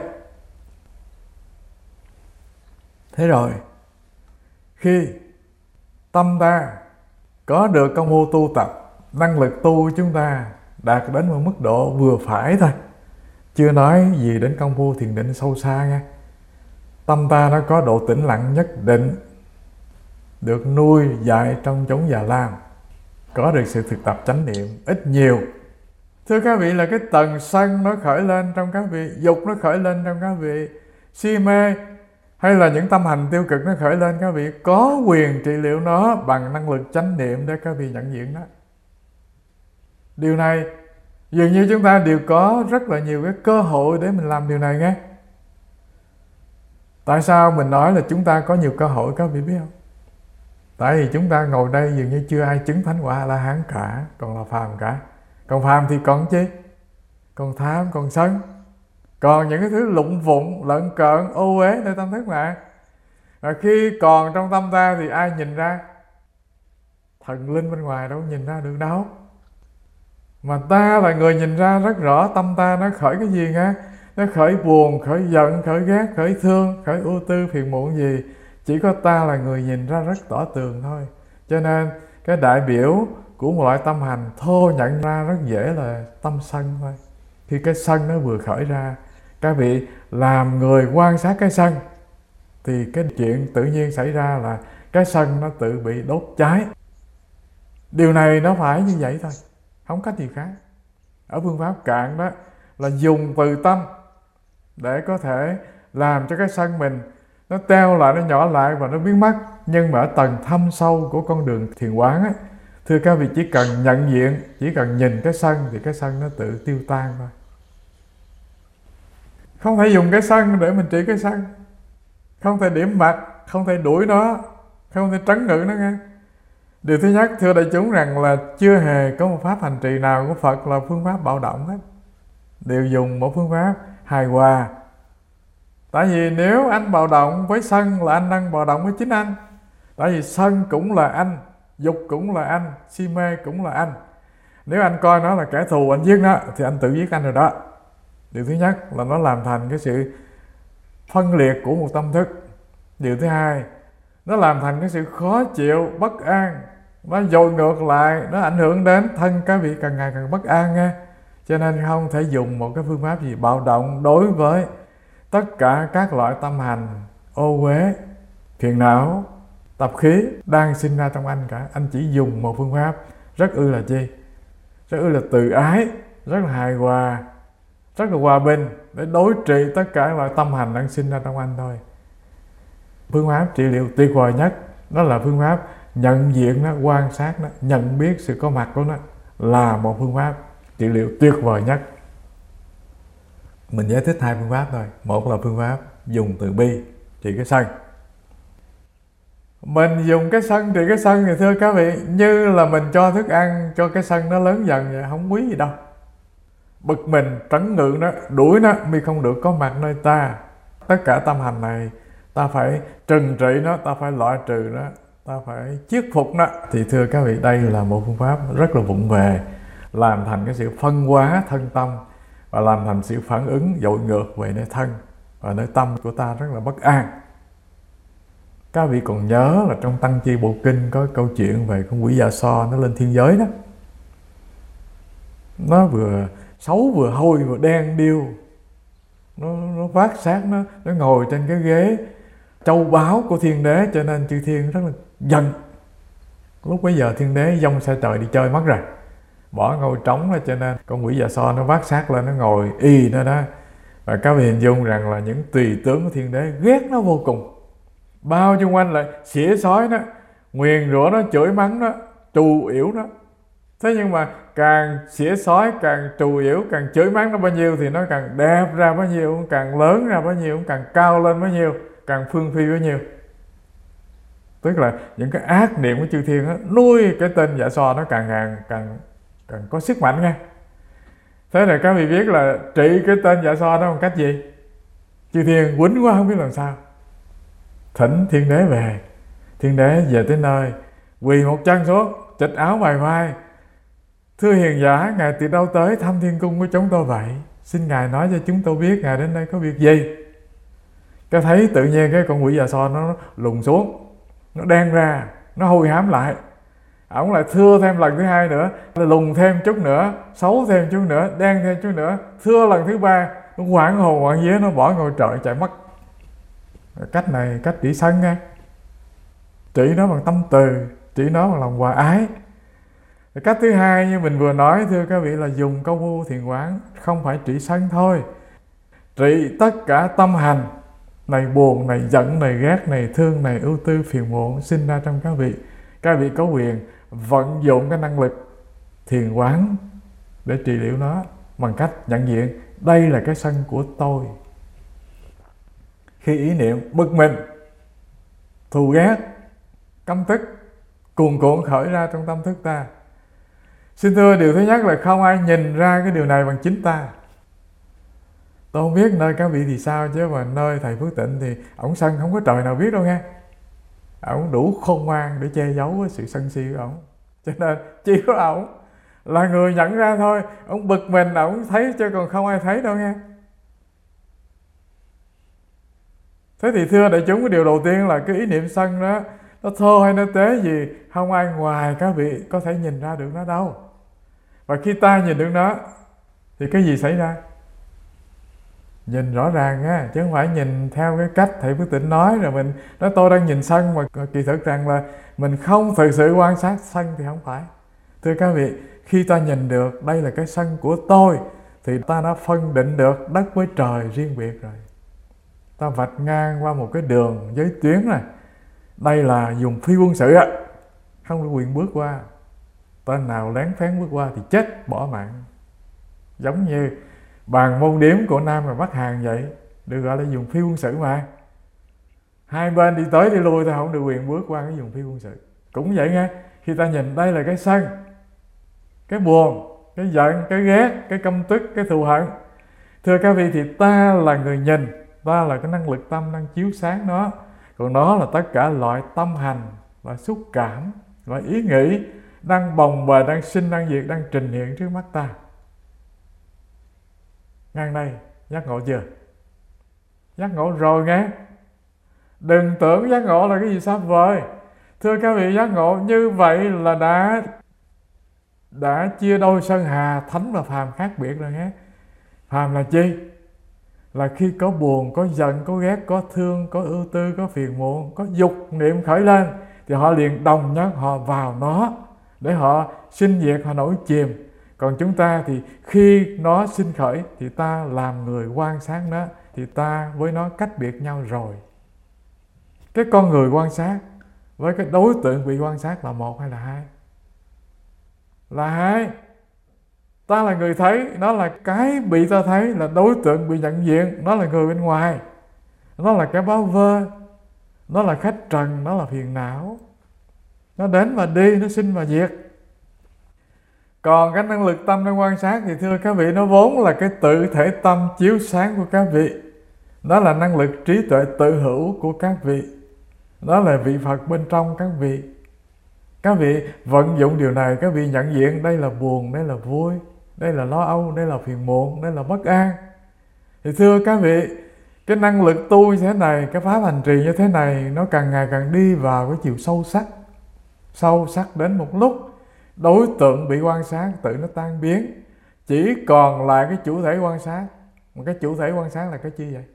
Thế rồi, khi tâm ta có được công phu tu tập, năng lực tu của chúng ta đạt đến một mức độ vừa phải thôi, chưa nói gì đến công phu thiền định sâu xa nha. Tâm ta nó có độ tĩnh lặng nhất định, được nuôi dạy trong chốn già lam, có được sự thực tập chánh niệm ít nhiều. Thưa các vị, là cái tầng sân nó khởi lên trong các vị, dục nó khởi lên trong các vị, si mê hay là những tâm hành tiêu cực nó khởi lên, các vị có quyền trị liệu nó bằng năng lực chánh niệm để các vị nhận diện đó. Điều này dường như chúng ta đều có rất là nhiều cái cơ hội để mình làm điều này nghe. Tại sao mình nói là chúng ta có nhiều cơ hội các vị biết không? Tại vì chúng ta ngồi đây dường như chưa ai chứng thánh quả La Hán cả, còn là phàm cả. Còn phàm thì còn chi? còn tham, còn sân, còn những cái thứ lụng vụng, lợn cợn, ô uế nơi tâm thức mà. Và khi còn trong tâm ta thì ai nhìn ra? Thần linh bên ngoài đâu nhìn ra được đâu. Mà ta là người nhìn ra rất rõ tâm ta nó khởi cái gì nghe. Nó khởi buồn, khởi giận, khởi ghét, khởi thương, khởi ưu tư, phiền muộn gì. Chỉ có ta là người nhìn ra rất tỏ tường thôi. Cho nên cái đại biểu của một loại tâm hành thô nhận ra rất dễ là tâm sân thôi. Khi cái sân nó vừa khởi ra, các vị làm người quan sát cái sân, thì cái chuyện tự nhiên xảy ra là cái sân nó tự bị đốt cháy. Điều này nó phải như vậy thôi, không cách gì khác. Ở phương pháp cạn đó là dùng từ tâm để có thể làm cho cái sân mình nó teo lại, nó nhỏ lại và nó biến mất. Nhưng mà ở tầng thâm sâu của con đường thiền quán ấy, thưa các vị, chỉ cần nhận diện, chỉ cần nhìn cái sân thì cái sân nó tự tiêu tan thôi. Không thể dùng cái sân để mình trị cái sân, không thể điểm mặt, không thể đuổi nó, không thể trấn ngự nó nghe. Điều thứ nhất, thưa đại chúng, rằng là chưa hề có một pháp hành trì nào của Phật là phương pháp bạo động hết. Đều dùng một phương pháp hài hòa. Tại vì nếu anh bạo động với sân là anh đang bạo động với chính anh. Tại vì sân cũng là anh, dục cũng là anh, si mê cũng là anh. Nếu anh coi nó là kẻ thù, anh giết nó, thì anh tự giết anh rồi đó. Điều thứ nhất là nó làm thành cái sự phân liệt của một tâm thức. Điều thứ hai, nó làm thành cái sự khó chịu, bất an. Nó dội ngược lại, nó ảnh hưởng đến thân các vị càng ngày càng bất an nghe. Cho nên không thể dùng một cái phương pháp gì bạo động đối với tất cả các loại tâm hành ô uế, phiền não, tập khí đang sinh ra trong anh cả. Anh chỉ dùng một phương pháp rất ư là chi? Rất ư là từ ái, rất là hài hòa, rất là hòa bình để đối trị tất cả các loại tâm hành đang sinh ra trong anh thôi. Phương pháp trị liệu tuyệt vời nhất đó là phương pháp nhận diện nó, quan sát nó, nhận biết sự có mặt của nó, là một phương pháp trị liệu tuyệt vời nhất. Mình giải thích hai phương pháp thôi. Một là phương pháp dùng từ bi trị cái sân. Mình dùng cái sân trị cái sân thì thưa các vị, như là mình cho thức ăn cho cái sân nó lớn dần vậy, không quý gì đâu. Bực mình, trấn ngự nó, đuổi nó, mi không được có mặt nơi ta. Tất cả tâm hành này ta phải trừng trị nó, ta phải loại trừ nó, ta phải chiết phục nó. Thì thưa các vị, đây là một phương pháp rất là vụng về, làm thành cái sự phân hóa thân tâm và làm thành sự phản ứng dội ngược về nơi thân và nơi tâm của ta rất là bất an. Các vị còn nhớ là trong Tăng Chi Bộ Kinh có câu chuyện về con quỷ Dạ So nó lên thiên giới đó. Nó vừa xấu vừa hôi vừa đen điêu. Nó, nó vác xác, nó, nó ngồi trên cái ghế châu báu của thiên đế, cho nên chư thiên rất là giận. Lúc bấy giờ thiên đế dông xa trời đi chơi mất rồi, bỏ ngôi trống ra, cho nên con quỷ Dạ So nó vác xác lên, nó ngồi y đó đó. Và các vị hình dung rằng là những tùy tướng của thiên đế ghét nó vô cùng. Bao chung quanh lại xỉa xói nó, nguyền rủa nó, chửi mắng nó, trù yểu nó. Thế nhưng mà càng xỉa xói, càng trù yểu, càng chửi mắng nó bao nhiêu thì nó càng đẹp ra bao nhiêu, càng lớn ra bao nhiêu, càng cao lên bao nhiêu, càng phương phi bao nhiêu. Tức là những cái ác niệm của chư thiên đó, nuôi cái tên Dạ So nó càng càng càng càng có sức mạnh nha. Thế này các vị biết là trị cái tên Dạ So đó bằng cách gì? Chư thiên quýnh quá không biết làm sao, thỉnh thiên đế về. Thiên đế về tới nơi, quỳ một chân xuống, chịch áo bài vai: thưa hiền giả, ngài từ đâu tới thăm thiên cung của chúng tôi vậy? Xin ngài nói cho chúng tôi biết ngài đến đây có việc gì? Cái thấy tự nhiên cái con quỷ Dạ So nó lùn xuống, nó đen ra, nó hôi hám lại. Ổng lại thưa thêm lần thứ hai nữa, lùn thêm chút nữa, xấu thêm chút nữa, đen thêm chút nữa. Thưa lần thứ ba, nó hoảng hồn hoảng vía, nó bỏ ngôi trời chạy mất. Cách này cách trị sân nha. Trị nó bằng tâm từ, trị nó bằng lòng hòa ái. Cách thứ hai như mình vừa nói thưa các vị là dùng công phu thiền quán, không phải trị sân thôi, trị tất cả tâm hành này, buồn này, giận này, ghét này, thương này, ưu tư, phiền muộn sinh ra trong các vị. Các vị có quyền vận dụng cái năng lực thiền quán để trị liệu nó bằng cách nhận diện đây là cái sân của tôi. Khi ý niệm bực mình, thù ghét, căm tức cuồn cuộn khởi ra trong tâm thức ta, xin thưa điều thứ nhất là không ai nhìn ra cái điều này bằng chính ta. Tôi không biết nơi các vị thì sao, chứ mà nơi thầy Phước Tịnh thì ổng sân không có trời nào biết đâu nghe. Ổng đủ khôn ngoan để che giấu cái sự sân si của ổng, cho nên chỉ có ổng là người nhận ra thôi. Ổng bực mình ổng thấy, chứ còn không ai thấy đâu nghe. Thế thì thưa đại chúng, cái điều đầu tiên là cái ý niệm sân đó, nó thô hay nó tế gì, không ai ngoài các vị có thể nhìn ra được nó đâu. Và khi ta nhìn được nó thì cái gì xảy ra? Nhìn rõ ràng á, chứ không phải nhìn theo cái cách thầy Phước Tịnh nói rồi mình nói tôi đang nhìn sân, mà kỳ thực rằng là mình không thực sự quan sát sân thì không phải. Thưa các vị, khi ta nhìn được đây là cái sân của tôi thì ta đã phân định được đất với trời riêng biệt rồi. Ta vạch ngang qua một cái đường giới tuyến này, đây là dùng phi quân sự á, không được quyền bước qua. Tên nào lén phén bước qua thì chết, bỏ mạng. Giống như bàn môn điếm của Nam và Bắc Hàn vậy, được gọi là dùng phi quân sự mà. Hai bên đi tới đi lui, ta không được quyền bước qua cái dùng phi quân sự. Cũng vậy nghe, khi ta nhìn đây là cái sân, cái buồn, cái giận, cái ghét, cái căm tức, cái thù hận. Thưa các vị, thì ta là người nhìn, ta là cái năng lực tâm đang chiếu sáng nó. Còn nó là tất cả loại tâm hành và xúc cảm, loại ý nghĩ đang bồng bềnh, đang sinh, đang diệt, đang trình hiện trước mắt ta. Ngang đây, giác ngộ chưa? Giác ngộ rồi nghe. Đừng tưởng giác ngộ là cái gì xa vời. Thưa các vị, giác ngộ như vậy là đã đã chia đôi sơn hà, thánh và phàm khác biệt rồi nghe. Phàm là chi? Là khi có buồn, có giận, có ghét, có thương, có ưu tư, có phiền muộn, có dục niệm khởi lên, thì họ liền đồng nhất họ vào nó để họ sinh diệt, họ nổi chìm. Còn chúng ta thì khi nó sinh khởi thì ta làm người quan sát nó, thì ta với nó cách biệt nhau rồi. Cái con người quan sát với cái đối tượng bị quan sát là một hay là hai? Là hai. Ta là người thấy, nó là cái bị ta thấy, là đối tượng bị nhận diện, nó là người bên ngoài, nó là cái báo vơ, nó là khách trần, nó là phiền não, nó đến và đi, nó sinh và diệt. Còn cái năng lực tâm đang quan sát thì thưa các vị, nó vốn là cái tự thể tâm chiếu sáng của các vị. Đó là năng lực trí tuệ tự hữu của các vị. Đó là vị Phật bên trong các vị. Các vị vận dụng điều này, các vị nhận diện đây là buồn, đây là vui, đây là lo âu, đây là phiền muộn, đây là bất an. Thì thưa các vị, cái năng lực tu như thế này, cái pháp hành trì như thế này, nó càng ngày càng đi vào cái chiều sâu sắc. Sâu sắc đến một lúc đối tượng bị quan sát tự nó tan biến, chỉ còn lại cái chủ thể quan sát. Một cái chủ thể quan sát là cái chi vậy?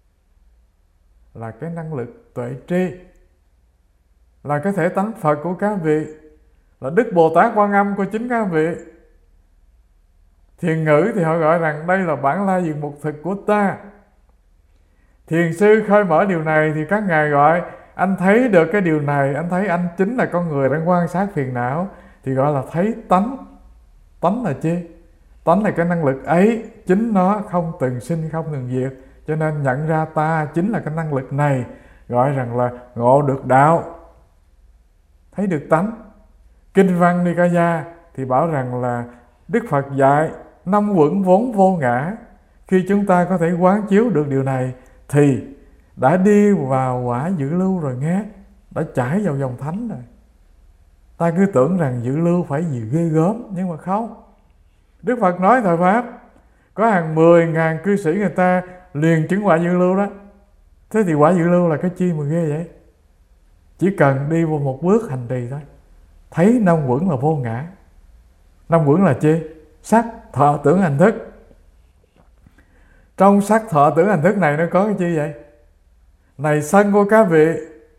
Là cái năng lực tuệ tri, là cái thể tánh Phật của các vị, là Đức Bồ Tát Quan Âm của chính các vị. Thiền ngữ thì họ gọi rằng đây là bản la diệt mục thực của ta. Thiền sư khơi mở điều này thì các ngài gọi anh thấy được cái điều này, anh thấy anh chính là con người đang quan sát phiền não, thì gọi là thấy tánh. Tánh là chi? Tánh là cái năng lực ấy, chính nó không từng sinh, không từng diệt, cho nên nhận ra ta chính là cái năng lực này, gọi rằng là ngộ được đạo, thấy được tánh. Kinh văn Nikaya thì bảo rằng là Đức Phật dạy năm uẩn vốn vô ngã. Khi chúng ta có thể quán chiếu được điều này thì đã đi vào quả dự lưu rồi nghe, đã trải vào dòng thánh rồi. Ta cứ tưởng rằng dự lưu phải gì ghê gớm, nhưng mà không. Đức Phật nói thời Pháp có hàng mười ngàn cư sĩ người ta liền chứng quả dự lưu đó. Thế thì quả dự lưu là cái chi mà ghê vậy? Chỉ cần đi vào một bước hành trì thôi, thấy năm uẩn là vô ngã. Năm uẩn là chi? Sắc, thọ, tưởng, hành thức. Trong sắc, thọ, tưởng, hành thức này nó có cái chi vậy? Này sân của các vị,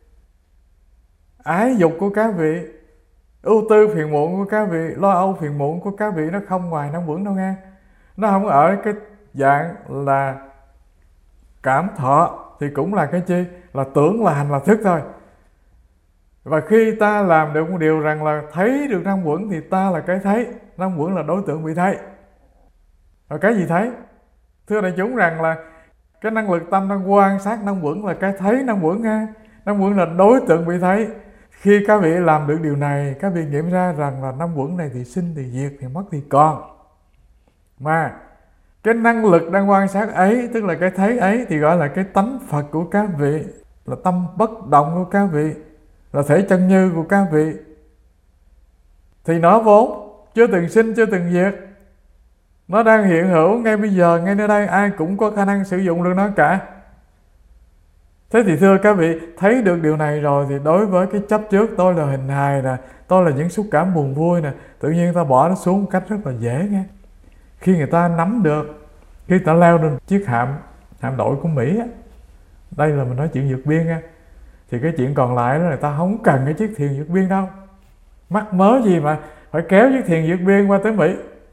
ái dục của các vị, ưu tư phiền muộn của các vị, lo âu phiền muộn của các vị, nó không ngoài năm uẩn đâu nghe. Nó không ở cái dạng là cảm thọ thì cũng là cái chi? Là tưởng, là hành, là thức thôi. Và khi ta làm được một điều rằng là thấy được năm uẩn thì ta là cái thấy, năm uẩn là đối tượng bị thấy. Và cái gì thấy? Thưa đại chúng rằng là cái năng lực tâm đang quan sát năm uẩn là cái thấy năm uẩn ha. Năm uẩn là đối tượng bị thấy. Khi các vị làm được điều này, các vị nghiệm ra rằng là năm uẩn này thì sinh thì diệt, thì mất thì còn. Mà Cái năng lực đang quan sát ấy, tức là cái thấy ấy, thì gọi là cái tánh Phật của các vị, là tâm bất động của các vị, là thể chân như của các vị. Thì nó vốn chưa từng sinh, chưa từng diệt, nó đang hiện hữu ngay bây giờ, ngay nơi đây, ai cũng có khả năng sử dụng được nó cả. Thế thì thưa các vị, thấy được điều này rồi thì đối với cái chấp trước tôi là hình hài nè, tôi là những xúc cảm buồn vui nè, tự nhiên ta bỏ nó xuống một cách rất là dễ nghe. Khi người ta nắm được, khi ta leo lên chiếc hạm hạm đội của Mỹ á, đây là mình nói chuyện vượt biên nha, thì cái chuyện còn lại đó là ta không cần cái chiếc thuyền vượt biên đâu. Mắc mớ gì mà phải kéo chiếc thuyền vượt biên qua tới Mỹ.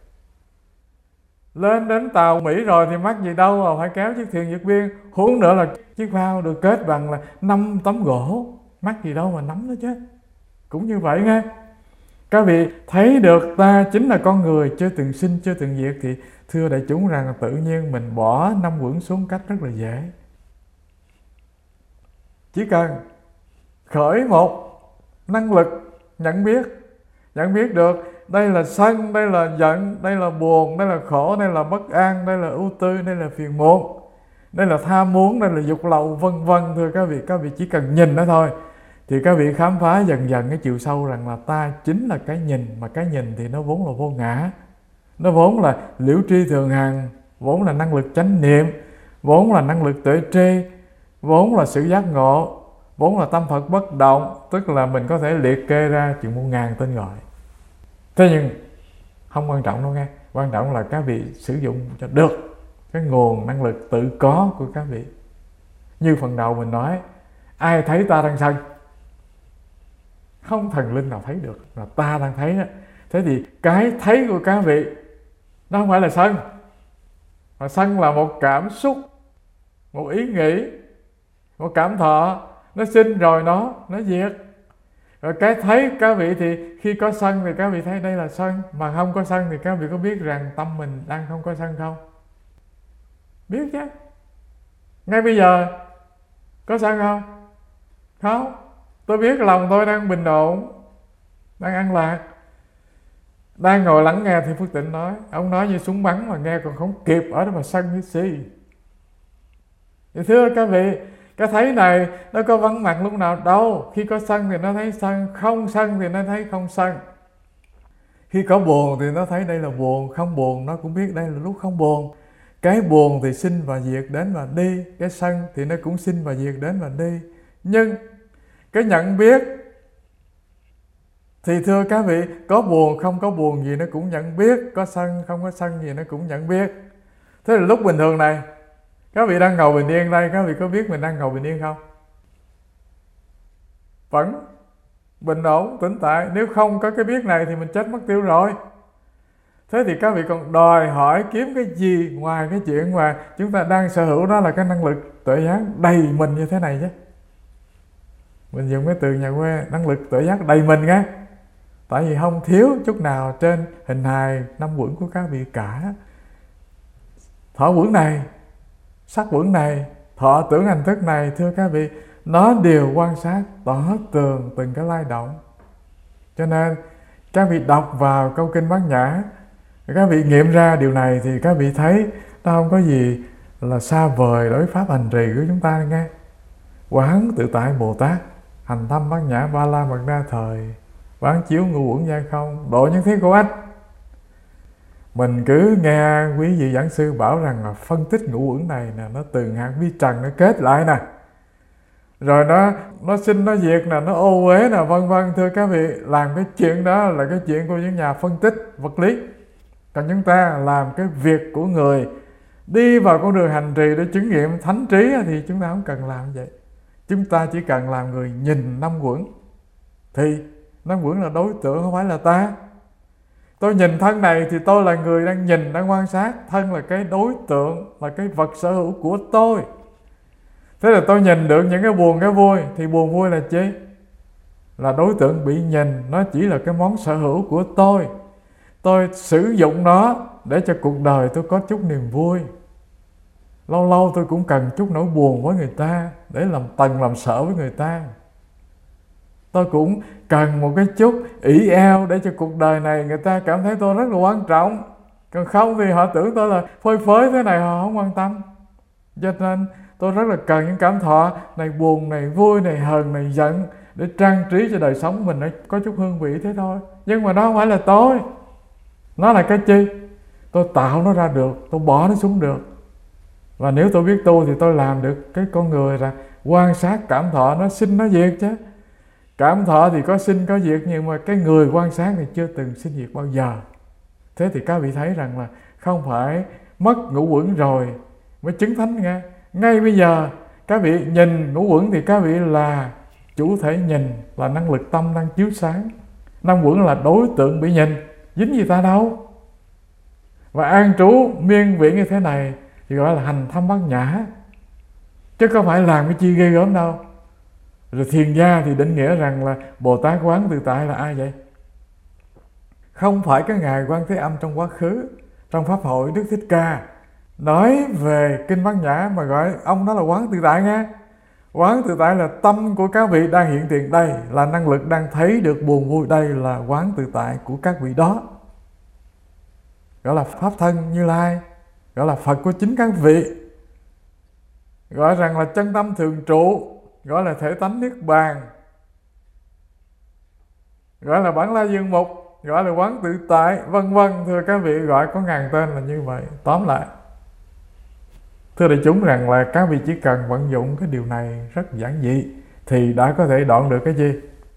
Lên đến tàu Mỹ rồi thì mắc gì đâu mà phải kéo chiếc thuyền vượt biên. Huống nữa là chiếc phao được kết bằng là năm tấm gỗ, mắc gì đâu mà nắm nó chứ. Cũng như vậy nghe. Các vị thấy được ta chính là con người chưa từng sinh, chưa từng diệt, thì thưa đại chúng rằng tự nhiên mình bỏ năm quẩn xuống cách rất là dễ. Chỉ cần khởi một năng lực nhận biết, nhận biết được đây là sân, đây là giận, đây là buồn, đây là khổ, đây là bất an, đây là ưu tư, đây là phiền muộn, đây là tham muốn, đây là dục lậu, vân vân. Thưa các vị, các vị chỉ cần nhìn nó thôi thì các vị khám phá dần dần cái chiều sâu rằng là ta chính là cái nhìn, mà cái nhìn thì nó vốn là vô ngã, nó vốn là liễu tri thường hằng, vốn là năng lực chánh niệm, vốn là năng lực tuệ tri, vốn là sự giác ngộ, vốn là tâm Phật bất động. Tức là mình có thể liệt kê ra chừng một ngàn tên gọi. Thế nhưng không quan trọng đâu nghe, quan trọng là các vị sử dụng cho được cái nguồn năng lực tự có của các vị. Như phần đầu mình nói, ai thấy ta đang sân? Không thần linh nào thấy được, là ta đang thấy đó. Thế thì cái thấy của các vị nó không phải là sân, mà sân là một cảm xúc, một ý nghĩ, một cảm thọ, nó sinh rồi nó nó diệt. Rồi cái thấy các vị thì khi có sân thì các vị thấy đây là sân, mà không có sân thì các vị có biết rằng tâm mình đang không có sân không? Biết chứ. Ngay bây giờ có sân không? Không. Tôi biết lòng tôi đang bình ổn, đang an lạc, đang ngồi lắng nghe thì Phước Tịnh nói. Ông nói như súng bắn mà nghe còn không kịp, ở đó mà sân như xì. Thì thưa các vị, cái thấy này nó có vắng mặt lúc nào đâu. Khi có sân thì nó thấy sân, không sân thì nó thấy không sân. Khi có buồn thì nó thấy đây là buồn, không buồn nó cũng biết đây là lúc không buồn. Cái buồn thì sinh và diệt, đến và đi. Cái sân thì nó cũng sinh và diệt, đến và đi. Nhưng cái nhận biết thì thưa các vị, có buồn không có buồn gì nó cũng nhận biết, có sân không có sân gì nó cũng nhận biết. Thế là lúc bình thường này, các vị đang ngồi bình yên đây, các vị có biết mình đang ngồi bình yên không? Vẫn bình ổn, tĩnh tại. Nếu không có cái biết này thì mình chết mất tiêu rồi. Thế thì các vị còn đòi hỏi kiếm cái gì ngoài cái chuyện mà chúng ta đang sở hữu, đó là cái năng lực tuệ giác đầy mình như thế này chứ. Mình dùng cái từ nhà quê, năng lực tuệ giác đầy mình nghe. Tại vì không thiếu chút nào trên hình hài năm quẩn của các vị cả. Thọ quẩn này, sắc quẩn này, thọ tưởng hành thức này, thưa các vị, nó đều quan sát tỏ tường từng cái lay động. Cho nên các vị đọc vào câu kinh Bát Nhã, các vị nghiệm ra điều này thì các vị thấy nó không có gì là xa vời đối với pháp hành trì của chúng ta nghe. Quán tự tại Bồ Tát, hành thâm Bát Nhã Ba La Mật Đa Thời, quán chiếu ngũ uẩn giai không, độ nhân thiết của ách. Mình cứ nghe quý vị giảng sư bảo rằng là phân tích ngũ uẩn này nè, nó từ hạt vi trần nó kết lại nè, rồi nó nó sinh nó diệt nè, nó ô uế nè, vân vân. Thưa các vị, làm cái chuyện đó là cái chuyện của những nhà phân tích vật lý. Còn chúng ta làm cái việc của người đi vào con đường hành trì để chứng nghiệm thánh trí thì chúng ta không cần làm vậy. Chúng ta chỉ cần làm người nhìn năm quẩn. Thì năm quẩn là đối tượng, không phải là ta. Tôi nhìn thân này thì tôi là người đang nhìn, đang quan sát. Thân là cái đối tượng, là cái vật sở hữu của tôi. Thế là tôi nhìn được những cái buồn, cái vui. Thì buồn vui là chi? Là đối tượng bị nhìn. Nó chỉ là cái món sở hữu của tôi. Tôi sử dụng nó để cho cuộc đời tôi có chút niềm vui. Lâu lâu tôi cũng cần chút nỗi buồn với người ta, để làm tần làm sợ với người ta. Tôi cũng cần một cái chút ỷ eo để cho cuộc đời này người ta cảm thấy tôi rất là quan trọng. Còn không thì họ tưởng tôi là phơi phới thế này, họ không quan tâm. Cho nên tôi rất là cần những cảm thọ này, buồn này, vui này, hờn này, giận, để trang trí cho đời sống mình nó có chút hương vị thế thôi. Nhưng mà nó không phải là tôi. Nó là cái chi? Tôi tạo nó ra được, tôi bỏ nó xuống được. Và nếu tôi biết tu thì tôi làm được cái con người là quan sát cảm thọ nó sinh nó diệt chứ. Cảm thọ thì có sinh có diệt, nhưng mà cái người quan sát thì chưa từng sinh diệt bao giờ. Thế thì các vị thấy rằng là không phải mất ngũ uẩn rồi mới chứng thánh nghe. Ngay bây giờ các vị nhìn ngũ uẩn thì các vị là chủ thể nhìn, là năng lực tâm đang chiếu sáng. Năm uẩn là đối tượng bị nhìn, dính gì ta đâu. Và an trú miên viễn như thế này thì gọi là hành thâm bát nhã, chứ không phải làm cái chi ghê gớm đâu. Rồi thiền gia thì định nghĩa rằng là Bồ Tát Quán Tự Tại là ai vậy? Không phải cái Ngài Quan Thế Âm trong quá khứ, trong Pháp hội Đức Thích Ca nói về Kinh Bát Nhã mà gọi ông đó là Quán Tự Tại nghe. Quán Tự Tại là tâm của các vị đang hiện tiền đây, là năng lực đang thấy được buồn vui, đây là Quán Tự Tại của các vị đó. Gọi là Pháp Thân Như Lai, gọi là Phật của chính các vị, gọi rằng là chân tâm thường trụ, gọi là thể tánh niết bàn, gọi là bản la dương mục, gọi là Quán Tự Tại, vân vân. Thưa các vị, gọi có ngàn tên là như vậy. Tóm lại, thưa đại chúng rằng là các vị chỉ cần vận dụng cái điều này rất giản dị thì đã có thể đoạn được cái gì?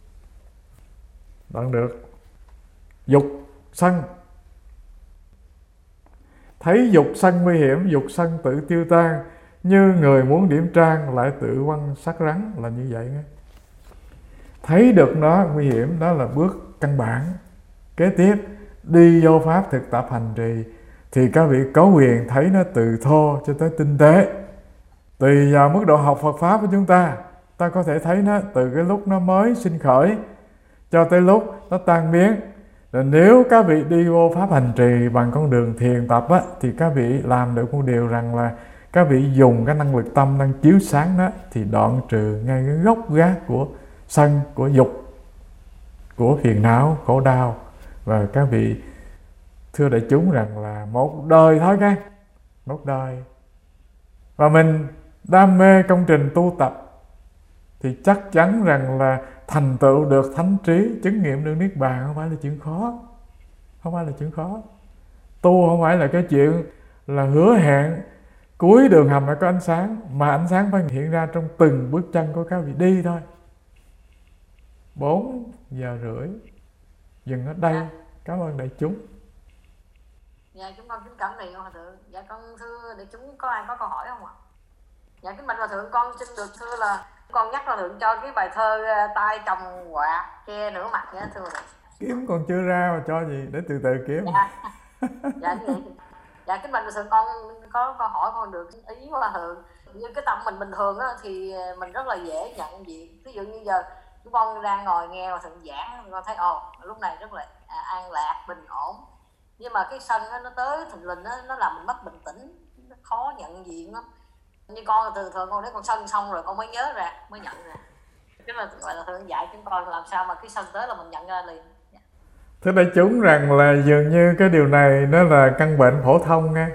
Đoạn được dục sân. Thấy dục sân nguy hiểm, dục sân tự tiêu tan, như người muốn điểm trang lại tự quăng sắc rắn, là như vậy nghe. Thấy được nó nguy hiểm, đó là bước căn bản. Kế tiếp đi vô pháp thực tập hành trì thì các vị có quyền thấy nó từ thô cho tới tinh tế. Tùy vào mức độ học Phật Pháp của chúng ta, ta có thể thấy nó từ cái lúc nó mới sinh khởi cho tới lúc nó tan biến. Rồi nếu các vị đi vô pháp hành trì bằng con đường thiền tập á, thì các vị làm được một điều rằng là các vị dùng cái năng lực tâm đang chiếu sáng đó thì đoạn trừ ngay cái gốc gác của sân, của dục, của phiền não, khổ đau. Và các vị thưa đại chúng rằng là một đời thôi nghe, một đời. Và mình đam mê công trình tu tập thì chắc chắn rằng là thành tựu được thánh trí, chứng nghiệm được niết bàn không phải là chuyện khó. Không phải là chuyện khó. Tu không phải là cái chuyện là hứa hẹn cuối đường hầm phải có ánh sáng, mà ánh sáng phải hiện ra trong từng bước chân của các vị đi thôi. Bốn giờ rưỡi dừng ở đây. Cảm ơn đại chúng. Dạ, chúng con kính cảm niệm Hòa Thượng. Dạ, con thưa đại chúng, có ai có câu hỏi không ạ? Dạ, kính bạch Hòa Thượng, con xin được thưa là con nhắc Hòa Thượng cho cái bài thơ tay cầm quạt che nửa mặt nhé, thưa Hòa Thượng. Kiếm còn chưa ra mà cho gì, để từ từ kiếm. Dạ, dạ, dạ kính bạch Hòa Thượng, con có câu hỏi con được ý của Hòa Thượng. Như cái tâm mình bình thường á, thì mình rất là dễ nhận diện. Ví dụ như giờ chúng con đang ngồi nghe Hòa Thượng giảng, con thấy ồ lúc này rất là an lạc, bình ổn. Nhưng mà cái sân đó, nó tới thình lình đó, nó làm mình mất bình tĩnh, nó khó nhận diện lắm. Như con thường thường con thấy con sân xong rồi con mới nhớ ra, mới nhận ra. Cái là gọi là Thượng dạy chúng con làm sao mà cái sân tới là mình nhận ra liền. Thưa đại chúng rằng là dường như cái điều này nó là căn bệnh phổ thông nghe.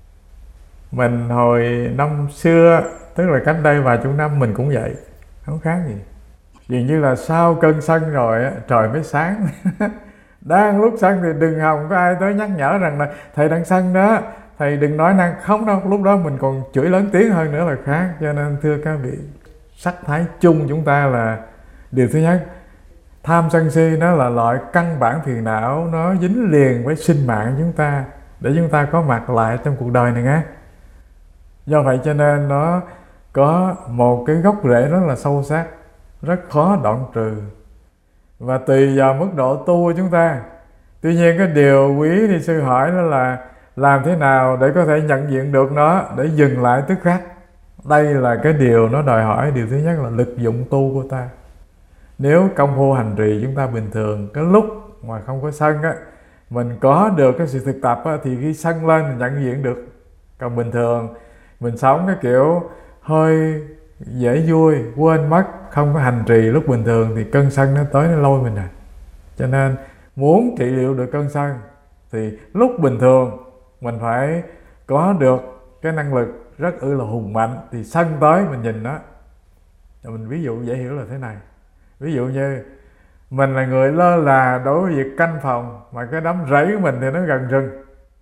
Mình hồi năm xưa, tức là cách đây vài chục năm mình cũng vậy, không khác gì. Dường như là sau cơn sân rồi á, trời mới sáng. Đang lúc sân thì đừng hòng có ai tới nhắc nhở rằng là thầy đang sân đó, thầy đừng nói năng. Không đâu, lúc đó mình còn chửi lớn tiếng hơn nữa là khác. Cho nên thưa các vị, sắc thái chung chúng ta là điều thứ nhất, tham sân si nó là loại căn bản phiền não, nó dính liền với sinh mạng chúng ta để chúng ta có mặt lại trong cuộc đời này nghe. Do vậy cho nên nó có một cái gốc rễ rất là sâu sắc, rất khó đoạn trừ. Và tùy vào mức độ tu của chúng ta. Tuy nhiên cái điều quý thì sư hỏi đó là làm thế nào để có thể nhận diện được nó, để dừng lại tức khắc. Đây là cái điều nó đòi hỏi. Điều thứ nhất là lực dụng tu của ta. Nếu công phu hành trì chúng ta bình thường, cái lúc mà không có sân á, mình có được cái sự thực tập á, thì khi sân lên mình nhận diện được. Còn bình thường mình sống cái kiểu hơi dễ vui, quên mất, không có hành trì lúc bình thường thì cơn sân nó tới nó lôi mình à. Cho nên muốn trị liệu được cơn sân thì lúc bình thường mình phải có được cái năng lực rất ư là hùng mạnh, thì sân tới mình nhìn nó. Mình ví dụ dễ hiểu là thế này. Ví dụ như mình là người lơ là đối với việc canh phòng, mà cái đám rẫy của mình thì nó gần rừng,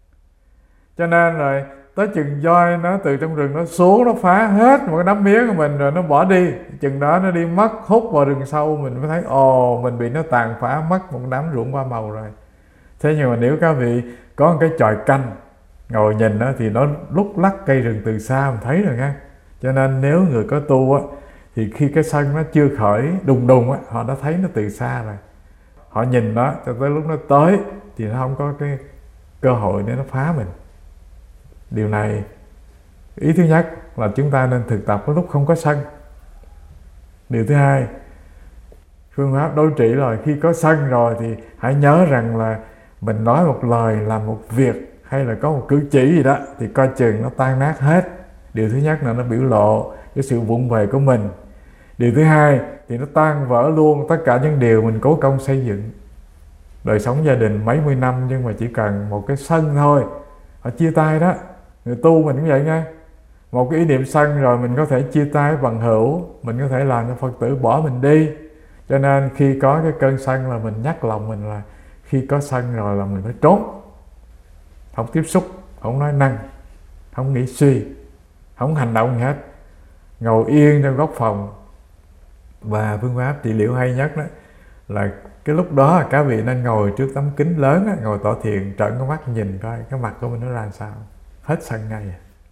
cho nên rồi tới chừng voi nó từ trong rừng nó xuống, nó phá hết một cái đám mía của mình rồi nó bỏ đi. Chừng đó nó đi mất, hút vào rừng sâu, mình mới thấy ồ, mình bị nó tàn phá mất một đám ruộng hoa màu rồi. Thế nhưng mà nếu các vị có một cái chòi canh ngồi nhìn đó, thì nó lúc lắc cây rừng từ xa mình thấy rồi nha. Cho nên nếu người có tu á, thì khi cái sân nó chưa khởi đùng đùng á, họ đã thấy nó từ xa rồi. Họ nhìn nó cho tới lúc nó tới thì nó không có cái cơ hội để nó phá mình. Điều này, ý thứ nhất là chúng ta nên thực tập cái lúc không có sân. Điều thứ hai, phương pháp đối trị là khi có sân rồi thì hãy nhớ rằng là mình nói một lời, làm một việc hay là có một cử chỉ gì đó thì coi chừng nó tan nát hết. Điều thứ nhất là nó biểu lộ cái sự vụng về của mình. Điều thứ hai thì nó tan vỡ luôn tất cả những điều mình cố công xây dựng. Đời sống gia đình mấy mươi năm nhưng mà chỉ cần một cái sân thôi, họ chia tay đó. Người tu mình cũng vậy nha. Một cái ý niệm sân rồi mình có thể chia tay bằng hữu, mình có thể làm cho Phật tử bỏ mình đi. Cho nên khi có cái cơn sân là mình nhắc lòng mình là khi có sân rồi là mình phải trốn. Không tiếp xúc, không nói năng, không nghĩ suy, không hành động gì hết. Ngồi yên trong góc phòng. Và phương pháp trị liệu hay nhất đó là cái lúc đó các vị nên ngồi trước tấm kính lớn đó, ngồi tọa thiền, trợn cái mắt nhìn coi cái mặt của mình nó ra sao, hết sân ngay.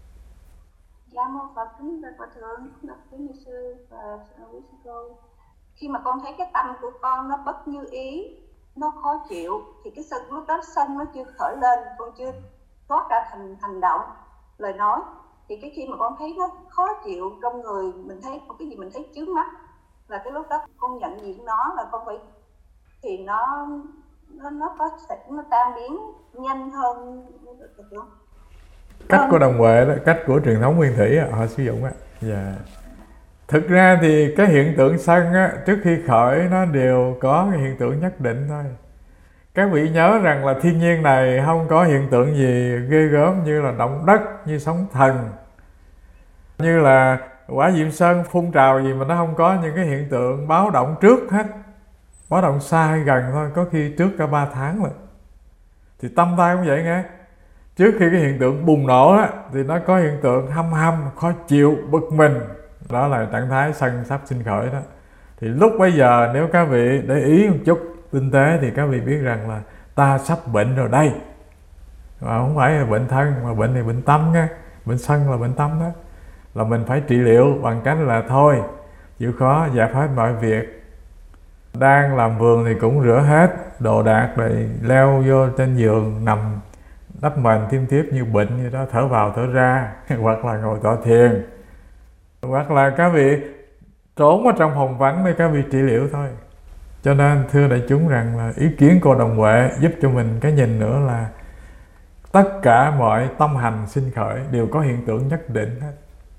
Dạ mô Phật, kính bạch Hòa thượng, bạch kính như sư và quý sư cô. Khi mà con thấy cái tâm của con nó bất như ý, nó khó chịu, thì cái sân lúc đó sân nó chưa khởi lên, con chưa thoát ra thành hành động, lời nói. Thì cái khi mà con thấy nó khó chịu trong người, mình thấy có cái gì mình thấy chướng mắt, là cái lúc đó con nhận diện nó là con phải, thì nó nó nó có thể nó tan biến nhanh hơn được không? Cách của đồng huệ đó, cách của truyền thống nguyên thủy họ sử dụng á. Yeah. Thực ra thì cái hiện tượng sân á, trước khi khởi nó đều có cái hiện tượng nhất định thôi. Các vị nhớ rằng là thiên nhiên này không có hiện tượng gì ghê gớm như là động đất, như sóng thần, như là quả diệm sơn phun trào gì, mà nó không có những cái hiện tượng báo động trước hết. Báo động xa hay gần thôi, có khi trước cả ba tháng rồi. Thì tâm tai cũng vậy nghe. Trước khi cái hiện tượng bùng nổ á, thì nó có hiện tượng hăm hăm, khó chịu, bực mình. Đó là trạng thái sân sắp sinh khởi đó. Thì lúc bây giờ nếu các vị để ý một chút tinh tế thì các vị biết rằng là ta sắp bệnh rồi đây. Mà không phải là bệnh thân, mà bệnh này bệnh tâm nha. Bệnh sân là bệnh tâm đó. Là mình phải trị liệu bằng cách là thôi, chịu khó dẹp hết mọi việc. Đang làm vườn thì cũng rửa hết đồ đạc rồi leo vô trên giường nằm đắp mền thiêm thiếp như bệnh như đó, thở vào thở ra. Hoặc là ngồi tọa thiền, hoặc là các vị trốn ở trong phòng vắng để các vị trị liệu thôi. Cho nên thưa đại chúng rằng là ý kiến cô đồng huệ giúp cho mình cái nhìn nữa là tất cả mọi tâm hành sinh khởi đều có hiện tượng nhất định hết.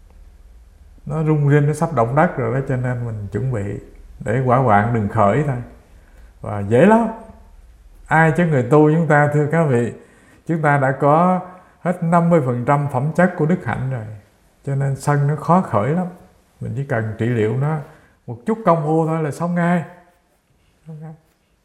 Nó rung rinh, nó sắp động đất rồi đó, cho nên mình chuẩn bị để quả hoạn đừng khởi thôi. Và dễ lắm. Ai chứ người tu chúng ta, thưa các vị, chúng ta đã có hết năm mươi phần trăm phẩm chất của đức hạnh rồi. Cho nên sân nó khó khởi lắm. Mình chỉ cần trị liệu nó một chút công phu thôi là xong ngay. Xong ngay.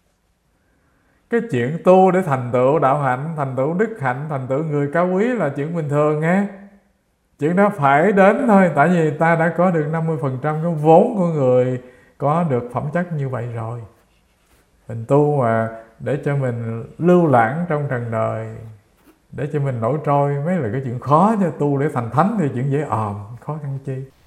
Cái chuyện tu để thành tựu đạo hạnh, thành tựu đức hạnh, thành tựu người cao quý là chuyện bình thường nghe. Chuyện đó phải đến thôi, tại vì ta đã có được năm mươi phần trăm cái vốn của người có được phẩm chất như vậy rồi. Mình tu mà để cho mình lưu lãng trong trần đời, để cho mình nổi trôi mới là cái chuyện khó, chứ tu để thành thánh thì chuyện dễ òm, khó khăn chi.